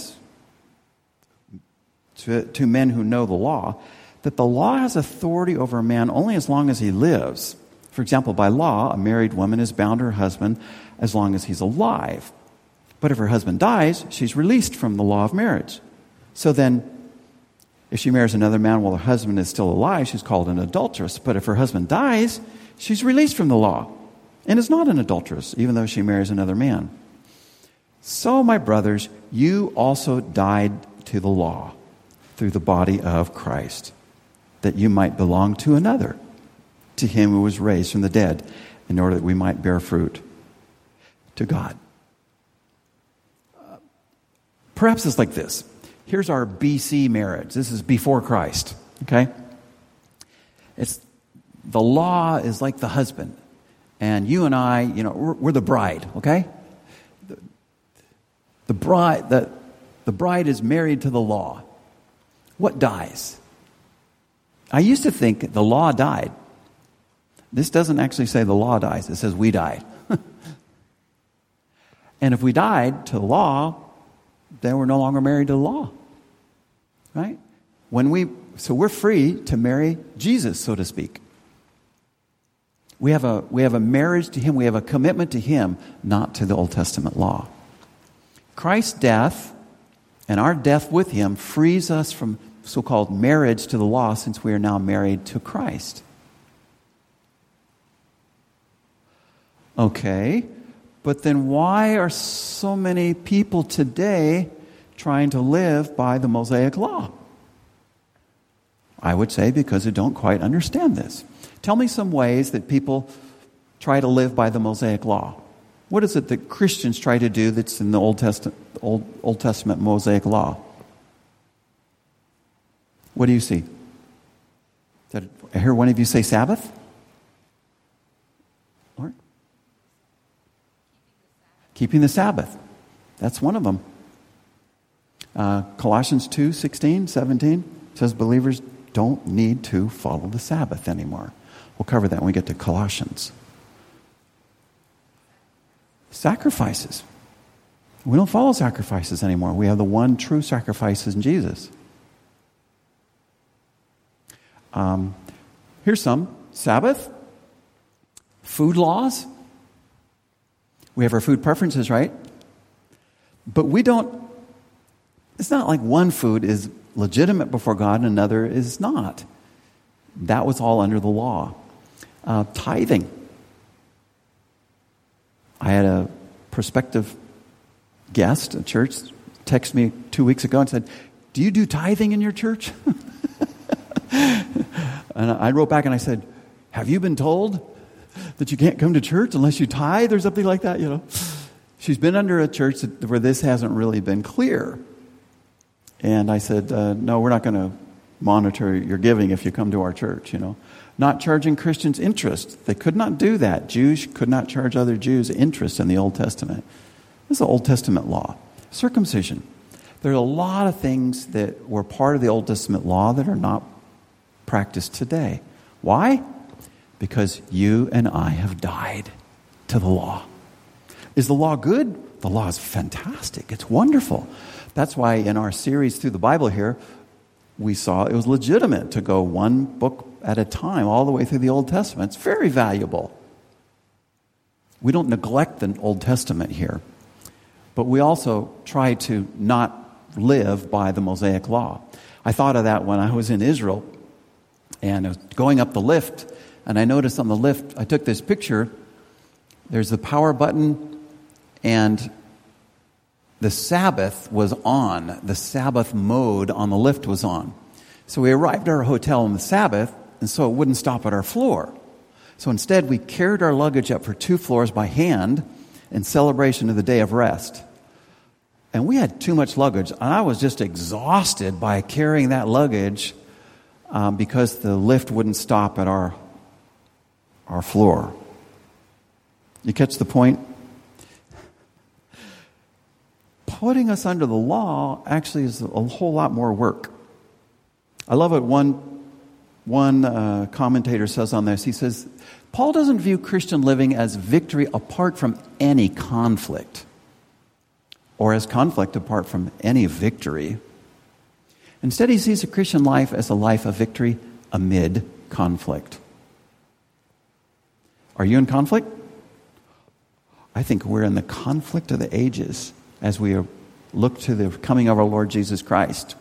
[SPEAKER 1] to men who know the law, that the law has authority over a man only as long as he lives. For example, by law, a married woman is bound to her husband as long as he's alive. But if her husband dies, she's released from the law of marriage. So then, if she marries another man while her husband is still alive, she's called an adulteress. But if her husband dies, she's released from the law and is not an adulteress, even though she marries another man. So, my brothers, you also died to the law through the body of Christ, that you might belong to another, to him who was raised from the dead, in order that we might bear fruit to God. Perhaps it's like this. Here's our BC marriage. This is before Christ, okay? The law is like the husband. And you and I, we're the bride, okay? The bride is married to the law. What dies? I used to think the law died. This doesn't actually say the law dies. It says we died. And if we died to the law, then we're no longer married to the law. Right? So we're free to marry Jesus, so to speak. We have a marriage to him. We have a commitment to him, not to the Old Testament law. Christ's death and our death with him frees us from so-called marriage to the law, since we are now married to Christ. Okay, but then why are so many people today trying to live by the Mosaic law? I would say because they don't quite understand this. Tell me some ways that people try to live by the Mosaic law? What is it that Christians try to do that's in the Old Testament Mosaic law? What do you see? Did I hear one of you say Sabbath? Lord? Keeping the Sabbath. That's one of them. Colossians 2:16, 17 says believers don't need to follow the Sabbath anymore. We'll cover that when we get to Colossians. Sacrifices. We don't follow sacrifices anymore. We have the one true sacrifice in Jesus. Here's some. Sabbath. Food laws. We have our food preferences, right? But we don't, it's not like one food is legitimate before God and another is not. That was all under the law. Tithing. I had a prospective guest at church text me 2 weeks ago and said, "Do you do tithing in your church?" And I wrote back and I said, "Have you been told that you can't come to church unless you tithe or something like that?" You know, she's been under a church where this hasn't really been clear. And I said, "No, we're not going to monitor your giving if you come to our church." You know, not charging Christians interest. They could not do that. Jews could not charge other Jews interest in the Old Testament. This is the Old Testament law. Circumcision. There are a lot of things that were part of the Old Testament law that are not practiced today. Why? Because you and I have died to the law. Is the law good? The law is fantastic. It's wonderful. That's why in our series through the Bible here, we saw it was legitimate to go one book at a time all the way through the Old Testament. It's very valuable. We don't neglect the Old Testament here, but we also try to not live by the Mosaic law. I thought of that when I was in Israel, and I was going up the lift, and I noticed on the lift, I took this picture. There's the power button, and the Sabbath was on. The Sabbath mode on the lift was on. So we arrived at our hotel on the Sabbath, and so it wouldn't stop at our floor. So instead, we carried our luggage up for 2 floors by hand in celebration of the day of rest. And we had too much luggage, and I was just exhausted by carrying that luggage because the lift wouldn't stop at our floor. You catch the point? Putting us under the law actually is a whole lot more work. I love what one commentator says on this. He says, Paul doesn't view Christian living as victory apart from any conflict, or as conflict apart from any victory. Instead, he sees a Christian life as a life of victory amid conflict. Are you in conflict? I think we're in the conflict of the ages as we look to the coming of our Lord Jesus Christ.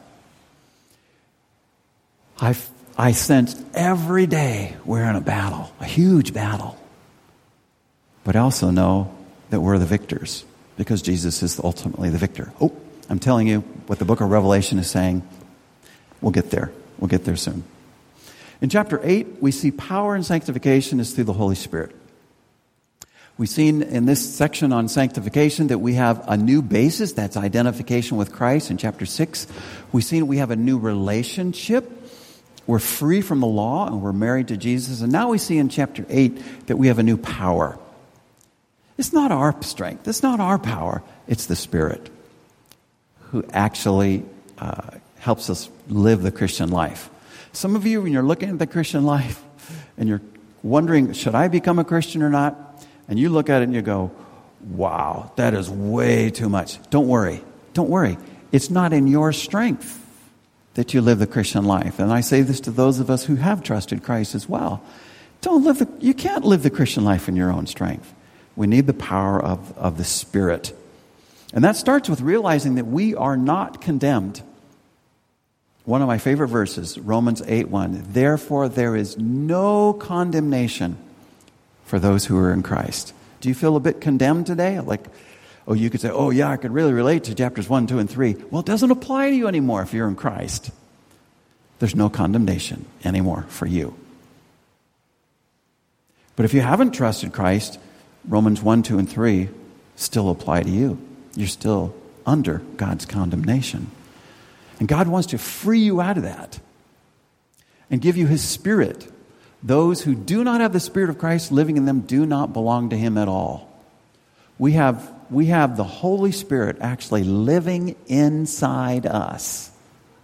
[SPEAKER 1] I sense every day we're in a battle, a huge battle. But I also know that we're the victors because Jesus is ultimately the victor. Oh, I'm telling you what the book of Revelation is saying. We'll get there. We'll get there soon. In chapter 8, we see power and sanctification is through the Holy Spirit. We've seen in this section on sanctification that we have a new basis, that's identification with Christ. In chapter 6, we've seen we have a new relationship. We're free from the law and we're married to Jesus. And now we see in chapter 8 that we have a new power. It's not our strength. It's not our power. It's the Spirit who actually helps us live the Christian life. Some of you, when you're looking at the Christian life and you're wondering, should I become a Christian or not? And you look at it and you go, wow, that is way too much. Don't worry. Don't worry. It's not in your strength that you live the Christian life. And I say this to those of us who have trusted Christ as well. You can't live the Christian life in your own strength. We need the power of the Spirit. And that starts with realizing that we are not condemned. One of my favorite verses, Romans 8:1. Therefore, there is no condemnation for those who are in Christ. Do you feel a bit condemned today? Like, oh, you could say, oh yeah, I could really relate to chapters 1, 2, and 3. Well, it doesn't apply to you anymore if you're in Christ. There's no condemnation anymore for you. But if you haven't trusted Christ, Romans 1, 2, and 3 still apply to you. You're still under God's condemnation. And God wants to free you out of that and give you His Spirit. Those who do not have the Spirit of Christ living in them do not belong to Him at all. We have the Holy Spirit actually living inside us.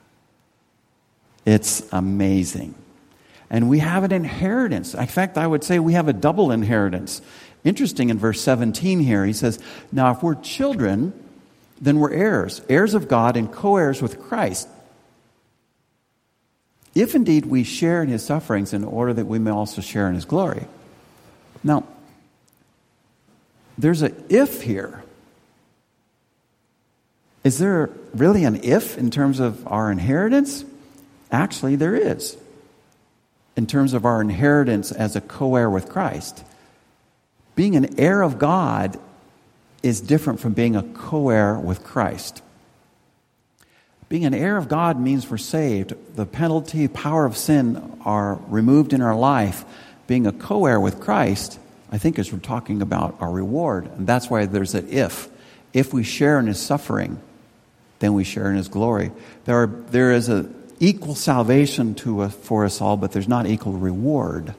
[SPEAKER 1] It's amazing. And we have an inheritance. In fact, I would say we have a double inheritance. Interesting, in verse 17 here, he says, now if we're children, then we're heirs, heirs of God and co-heirs with Christ. If indeed we share in His sufferings in order that we may also share in His glory. Now, there's an if here. Is there really an if in terms of our inheritance? Actually, there is. In terms of our inheritance as a co-heir with Christ. Being an heir of God is different from being a co-heir with Christ. Being an heir of God means we're saved. The penalty, power of sin are removed in our life. Being a co-heir with Christ, I think, is we're talking about our reward. And that's why there's an if. If we share in His suffering, then we share in His glory. There is an equal salvation for us all, but there's not equal reward.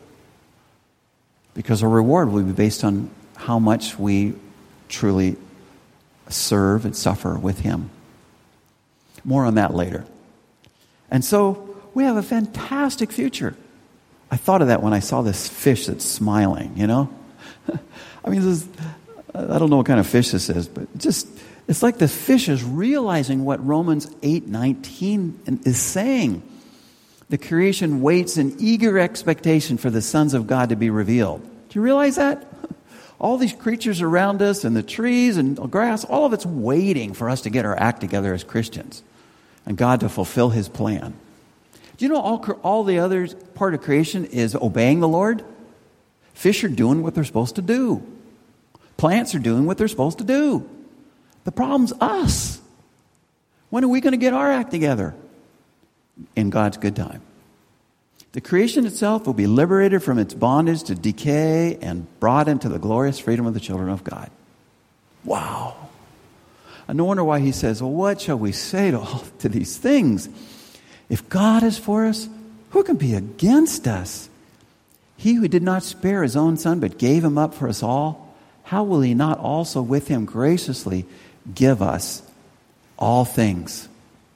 [SPEAKER 1] Because our reward will be based on how much we truly serve and suffer with Him. More on that later. And so we have a fantastic future. I thought of that when I saw this fish that's smiling, you know? I mean, I don't know what kind of fish this is, but it's like the fish is realizing what Romans 8:19 is saying. The creation waits in eager expectation for the sons of God to be revealed. Do you realize that? All these creatures around us and the trees and the grass, all of it's waiting for us to get our act together as Christians and God to fulfill His plan. Do you know all the other part of creation is obeying the Lord? Fish are doing what they're supposed to do. Plants are doing what they're supposed to do. The problem's us. When are we going to get our act together? In God's good time. The creation itself will be liberated from its bondage to decay and brought into the glorious freedom of the children of God. Wow. I no wonder why he says, well, what shall we say to these things? If God is for us, who can be against us? He who did not spare His own Son, but gave Him up for us all, how will He not also with Him graciously give us all things?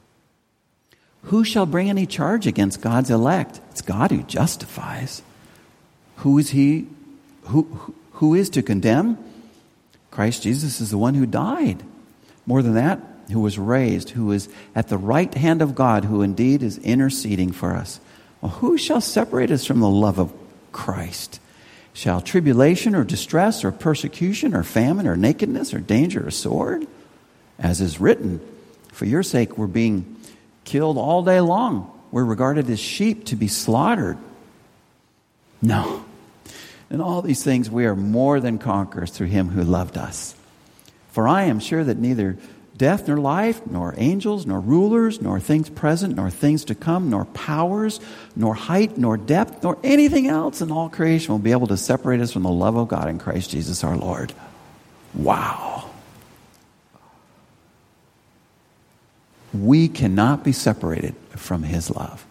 [SPEAKER 1] Who shall bring any charge against God's elect? It's God who justifies. Who is He? Who is to condemn? Christ Jesus is the one who died. More than that, who was raised, who is at the right hand of God, who indeed is interceding for us. Well, who shall separate us from the love of Christ? Shall tribulation or distress or persecution or famine or nakedness or danger or sword? As is written, for your sake we're being killed all day long. We're regarded as sheep to be slaughtered. No. In all these things we are more than conquerors through Him who loved us. For I am sure that neither death nor life, nor angels, nor rulers, nor things present, nor things to come, nor powers, nor height, nor depth, nor anything else in all creation will be able to separate us from the love of God in Christ Jesus our Lord. Wow. We cannot be separated from His love.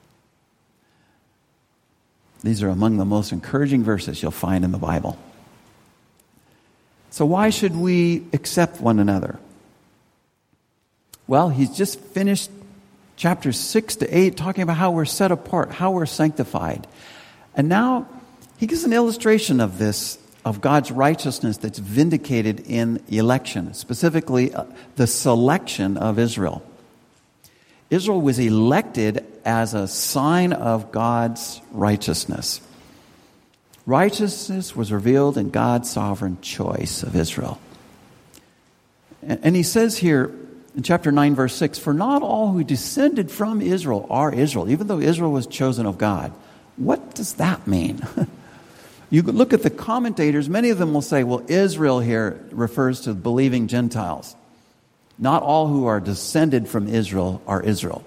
[SPEAKER 1] These are among the most encouraging verses you'll find in the Bible. So why should we accept one another? Well, he's just finished chapters 6 to 8 talking about how we're set apart, how we're sanctified. And now he gives an illustration of this, of God's righteousness that's vindicated in election, specifically the selection of Israel. Israel was elected as a sign of God's righteousness. Righteousness was revealed in God's sovereign choice of Israel. And he says here in chapter 9, verse 6, for not all who descended from Israel are Israel, even though Israel was chosen of God. What does that mean? You look at the commentators, many of them will say, well, Israel here refers to believing Gentiles. Not all who are descended from Israel are Israel.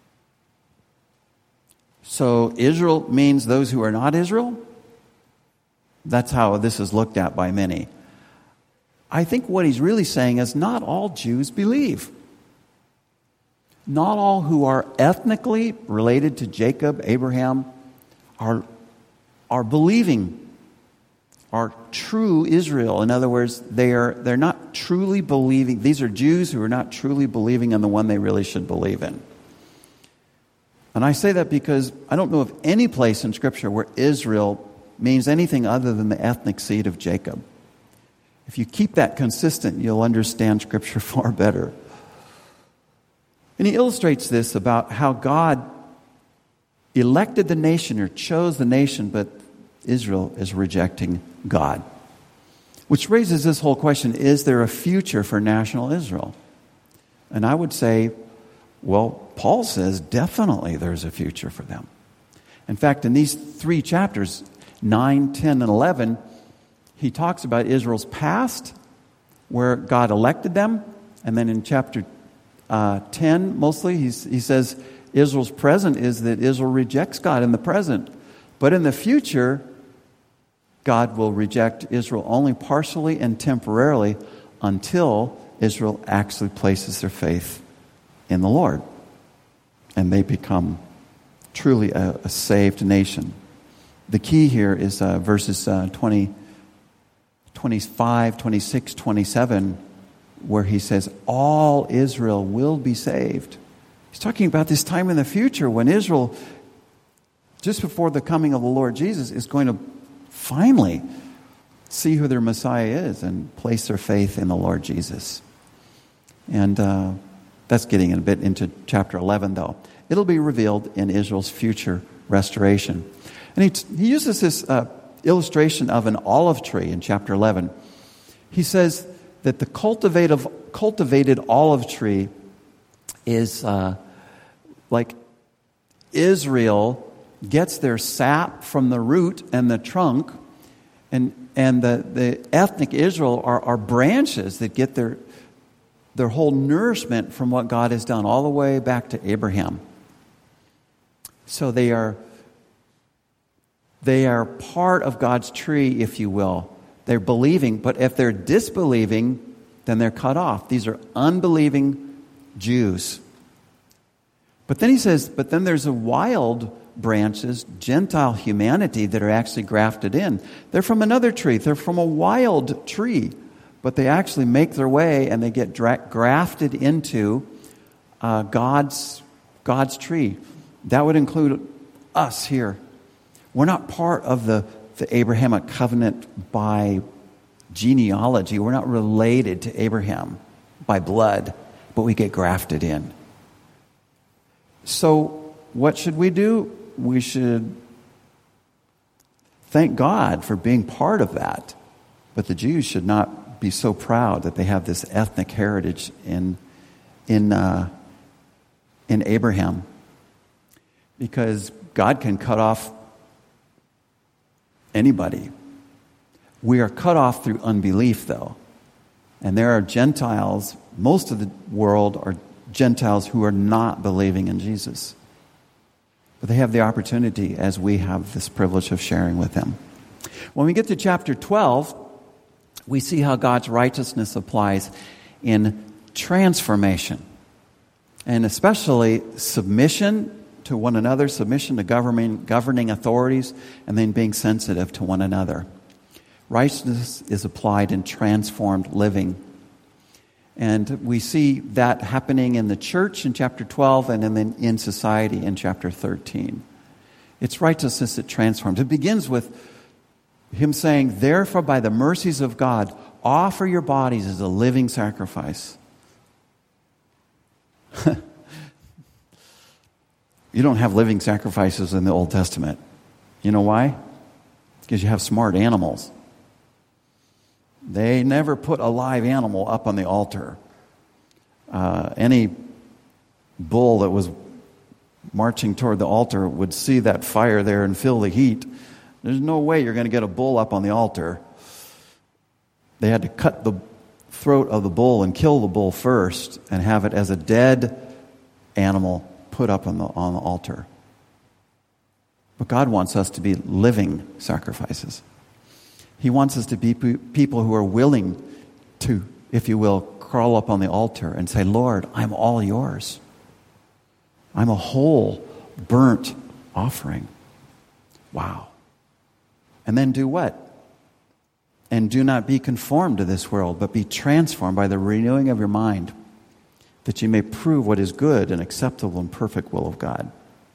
[SPEAKER 1] So Israel means those who are not Israel? That's how this is looked at by many. I think what he's really saying is not all Jews believe. Not all who are ethnically related to Jacob, Abraham, are believing, are true Israel. In other words, they're not truly believing. These are Jews who are not truly believing in the one they really should believe in. And I say that because I don't know of any place in Scripture where Israel means anything other than the ethnic seed of Jacob. If you keep that consistent, you'll understand Scripture far better. And he illustrates this about how God elected the nation or chose the nation, but Israel is rejecting God. Which raises this whole question, is there a future for national Israel? And I would say, well, Paul says definitely there's a future for them. In fact, in these 3 chapters, 9, 10, and 11, he talks about Israel's past, where God elected them. And then in chapter 10, mostly, he says Israel's present is that Israel rejects God in the present. But in the future, God will reject Israel only partially and temporarily until Israel actually places their faith in the Lord. And they become truly a saved nation. The key here is verses 20, 25, 26, 27, where he says, all Israel will be saved. He's talking about this time in the future when Israel, just before the coming of the Lord Jesus, is going to finally see who their Messiah is and place their faith in the Lord Jesus. And that's getting a bit into chapter 11, though. It'll be revealed in Israel's future restoration. And he uses this illustration of an olive tree in chapter 11. He says that the cultivated olive tree is like Israel gets their sap from the root and the trunk, and the ethnic Israel are branches that get their whole nourishment from what God has done all the way back to Abraham. So they are part of God's tree, if you will. They're believing, but if they're disbelieving, then they're cut off. These are unbelieving Jews. But then he says, but then there's a wild branches, Gentile humanity, that are actually grafted in. They're from another tree. They're from a wild tree. But they actually make their way and they get grafted into God's tree. That would include us here. We're not part of the Abrahamic covenant by genealogy. We're not related to Abraham by blood, but we get grafted in. So what should we do? We should thank God for being part of that. But the Jews should not be so proud that they have this ethnic heritage in Abraham. Because God can cut off anybody. We are cut off through unbelief, though. And there are Gentiles, most of the world are Gentiles who are not believing in Jesus. But they have the opportunity as we have this privilege of sharing with them. When we get to chapter 12, we see how God's righteousness applies in transformation. And especially submission to one another, submission to governing authorities, and then being sensitive to one another. Righteousness is applied in transformed living. And we see that happening in the church in chapter 12 and then in society in chapter 13. It's righteousness that transforms. It begins with him saying, therefore, by the mercies of God, offer your bodies as a living sacrifice. You don't have living sacrifices in the Old Testament. You know why? Because you have smart animals. They never put a live animal up on the altar. Any bull that was marching toward the altar would see that fire there and feel the heat. There's no way you're going to get a bull up on the altar. They had to cut the throat of the bull and kill the bull first and have it as a dead animal put up on the altar. But God wants us to be living sacrifices. He wants us to be people who are willing to, if you will, crawl up on the altar and say, Lord, I'm all yours. I'm a whole burnt offering. Wow. And then do what? And do not be conformed to this world, but be transformed by the renewing of your mind, that you may prove what is good and acceptable and perfect will of God.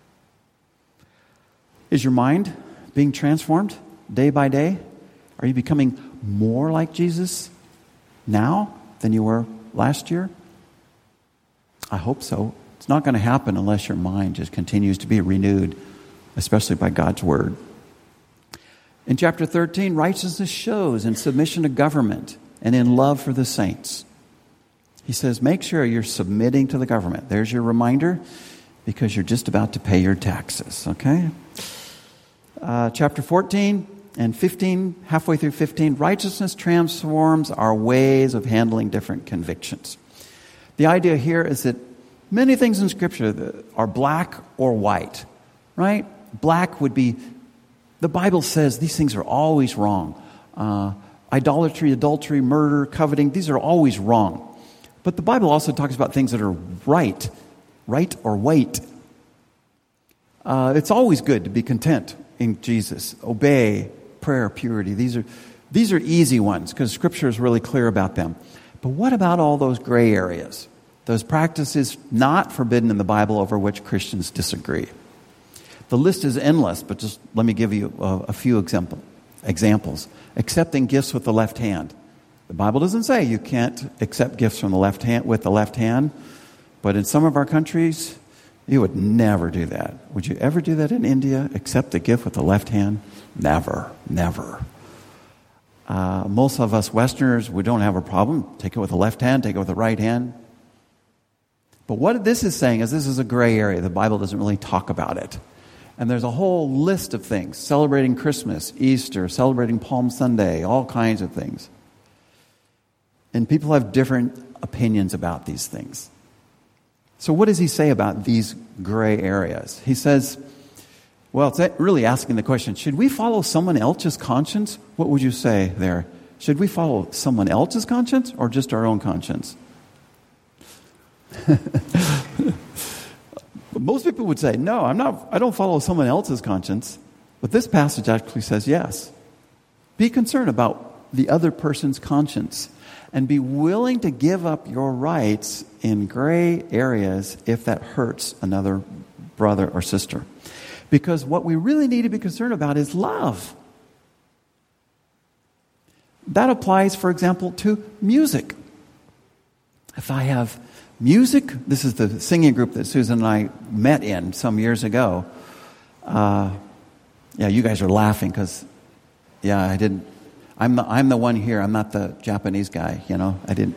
[SPEAKER 1] Is your mind being transformed day by day? Are you becoming more like Jesus now than you were last year? I hope so. It's not going to happen unless your mind just continues to be renewed, especially by God's word. In chapter 13, righteousness shows in submission to government and in love for the saints. He says, make sure you're submitting to the government. There's your reminder, because you're just about to pay your taxes, okay? Chapter 14 and 15, halfway through 15, righteousness transforms our ways of handling different convictions. The idea here is that many things in Scripture are black or white, right? Black would be, the Bible says these things are always wrong. Idolatry, adultery, murder, coveting, these are always wrong. But the Bible also talks about things that are right or white. It's always good to be content in Jesus. Obey, prayer, purity. These are easy ones because Scripture is really clear about them. But what about all those gray areas? Those practices not forbidden in the Bible over which Christians disagree. The list is endless, but just let me give you a few examples. Accepting gifts with the left hand. The Bible doesn't say you can't accept gifts from the left hand with the left hand, but in some of our countries, you would never do that. Would you ever do that in India? Accept a gift with the left hand? Never. Most of us Westerners, we don't have a problem. Take it with the left hand, take it with the right hand. But what this is saying is this is a gray area. The Bible doesn't really talk about it. And there's a whole list of things. Celebrating Christmas, Easter, celebrating Palm Sunday, all kinds of things. And people have different opinions about these things. So what does he say about these gray areas? He says, well, it's really asking the question, should we follow someone else's conscience? What would you say there? Should we follow someone else's conscience or just our own conscience? Most people would say, no, I don't follow someone else's conscience. But this passage actually says yes. Be concerned about the other person's conscience and be willing to give up your rights in gray areas if that hurts another brother or sister. Because what we really need to be concerned about is love. That applies, for example, to music. If I have music, this is the singing group that Susan and I met in some years ago. You guys are laughing because, I didn't. I'm the one here. I'm not the Japanese guy, I didn't.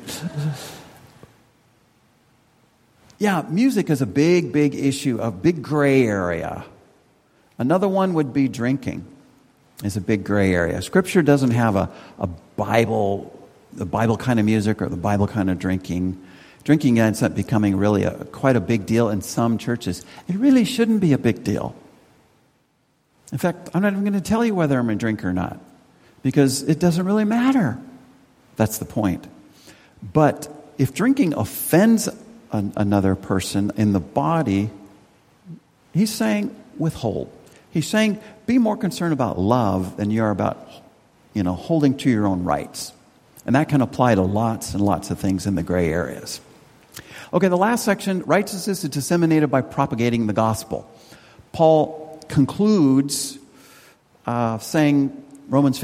[SPEAKER 1] Music is a big issue, a big gray area. Another one would be drinking. It's a big gray area. Scripture doesn't have the Bible kind of music or the Bible kind of drinking. Drinking ends up becoming really quite a big deal in some churches. It really shouldn't be a big deal. In fact, I'm not even going to tell you whether I'm a drinker or not, because it doesn't really matter. That's the point. But if drinking offends another person in the body, he's saying withhold. He's saying be more concerned about love than you are about, holding to your own rights. And that can apply to lots and lots of things in the gray areas. Okay, the last section, righteousness is disseminated by propagating the gospel. Paul concludes saying, Romans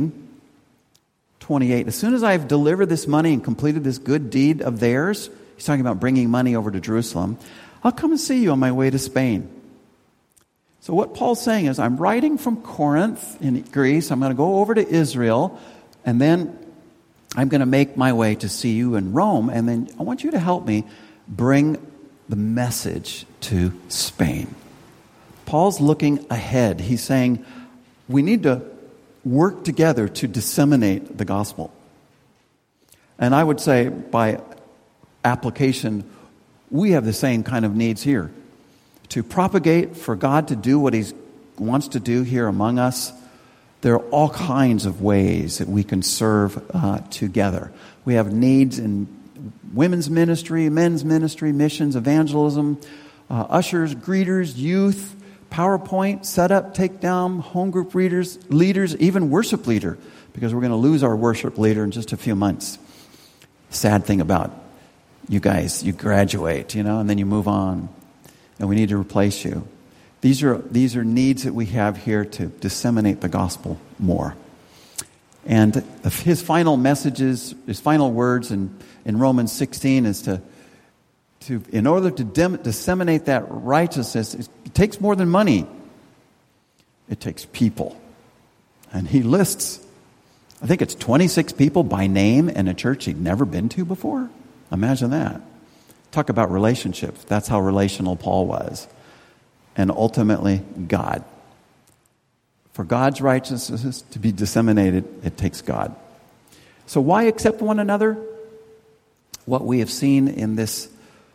[SPEAKER 1] 15:28, as soon as I have delivered this money and completed this good deed of theirs, he's talking about bringing money over to Jerusalem, I'll come and see you on my way to Spain. So what Paul's saying is, I'm writing from Corinth in Greece, I'm going to go over to Israel, and then I'm going to make my way to see you in Rome, and then I want you to help me bring the message to Spain. Paul's looking ahead. He's saying, we need to work together to disseminate the gospel. And I would say, by application, we have the same kind of needs here. To propagate, for God to do what He wants to do here among us, There are all kinds of ways that we can serve together. We have needs in women's ministry, men's ministry, missions, evangelism, ushers, greeters, youth, PowerPoint, setup, takedown, home group leaders, even worship leader, because we're going to lose our worship leader in just a few months. Sad thing about you guys, you graduate, and then you move on, and we need to replace you. These are needs that we have here to disseminate the gospel more. And his final messages, his final words in Romans 16 is to in order to disseminate that righteousness, it takes more than money. It takes people. And he lists, I think it's 26 people by name in a church he'd never been to before. Imagine that. Talk about relationships. That's how relational Paul was. And ultimately, God. For God's righteousness to be disseminated, it takes God. So why accept one another? What we have seen in this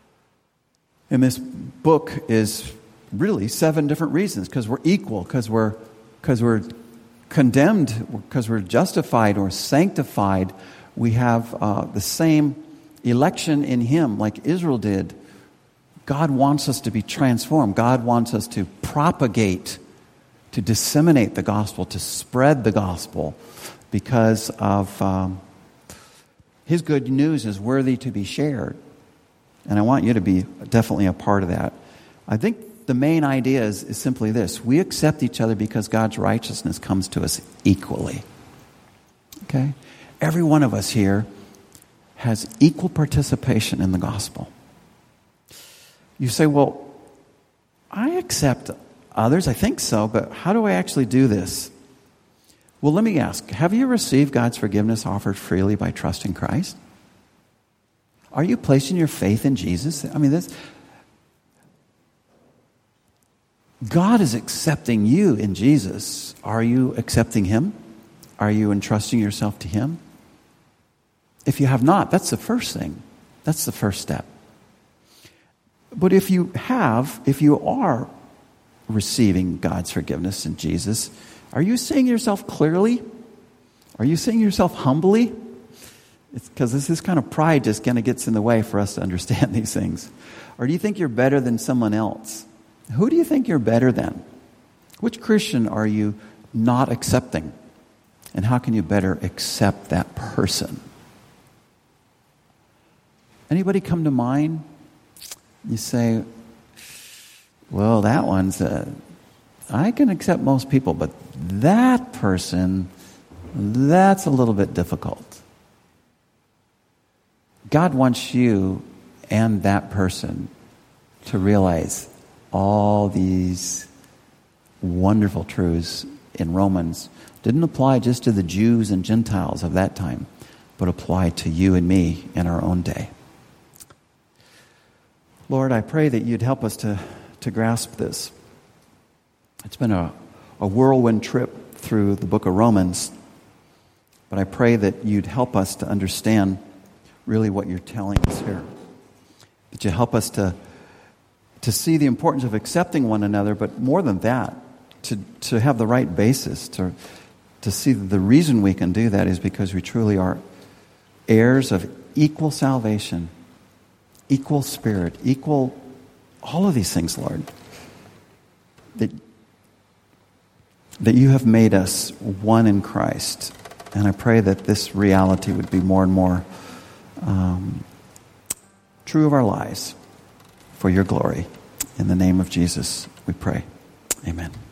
[SPEAKER 1] book is really 7 different reasons. Because we're equal, because we're condemned, because we're justified or sanctified. We have the same election in Him like Israel did. God wants us to be transformed. God wants us to propagate, to disseminate the gospel, to spread the gospel, because of His good news is worthy to be shared. And I want you to be definitely a part of that. I think the main idea is simply this. We accept each other because God's righteousness comes to us equally. Okay? Every one of us here has equal participation in the gospel. You say, well, I accept others. I think so, but how do I actually do this? Well, let me ask, have you received God's forgiveness offered freely by trusting Christ? Are you placing your faith in Jesus? I mean, God is accepting you in Jesus. Are you accepting Him? Are you entrusting yourself to Him? If you have not, that's the first thing. That's the first step. But if you are receiving God's forgiveness in Jesus, are you seeing yourself clearly? Are you seeing yourself humbly? It's because this kind of pride just kind of gets in the way for us to understand these things. Or do you think you're better than someone else? Who do you think you're better than? Which Christian are you not accepting? And how can you better accept that person? Anybody come to mind? You say, well, that one's I can accept most people, but that person, that's a little bit difficult. God wants you and that person to realize all these wonderful truths in Romans didn't apply just to the Jews and Gentiles of that time, but apply to you and me in our own day. Lord, I pray that you'd help us to grasp this. It's been a whirlwind trip through the book of Romans, but I pray that you'd help us to understand really what you're telling us here. That you help us to see the importance of accepting one another, but more than that, to have the right basis, to see that the reason we can do that is because we truly are heirs of equal salvation, equal spirit, equal, all of these things, Lord. That you have made us one in Christ. And I pray that this reality would be more and more true of our lives for your glory. In the name of Jesus, we pray. Amen.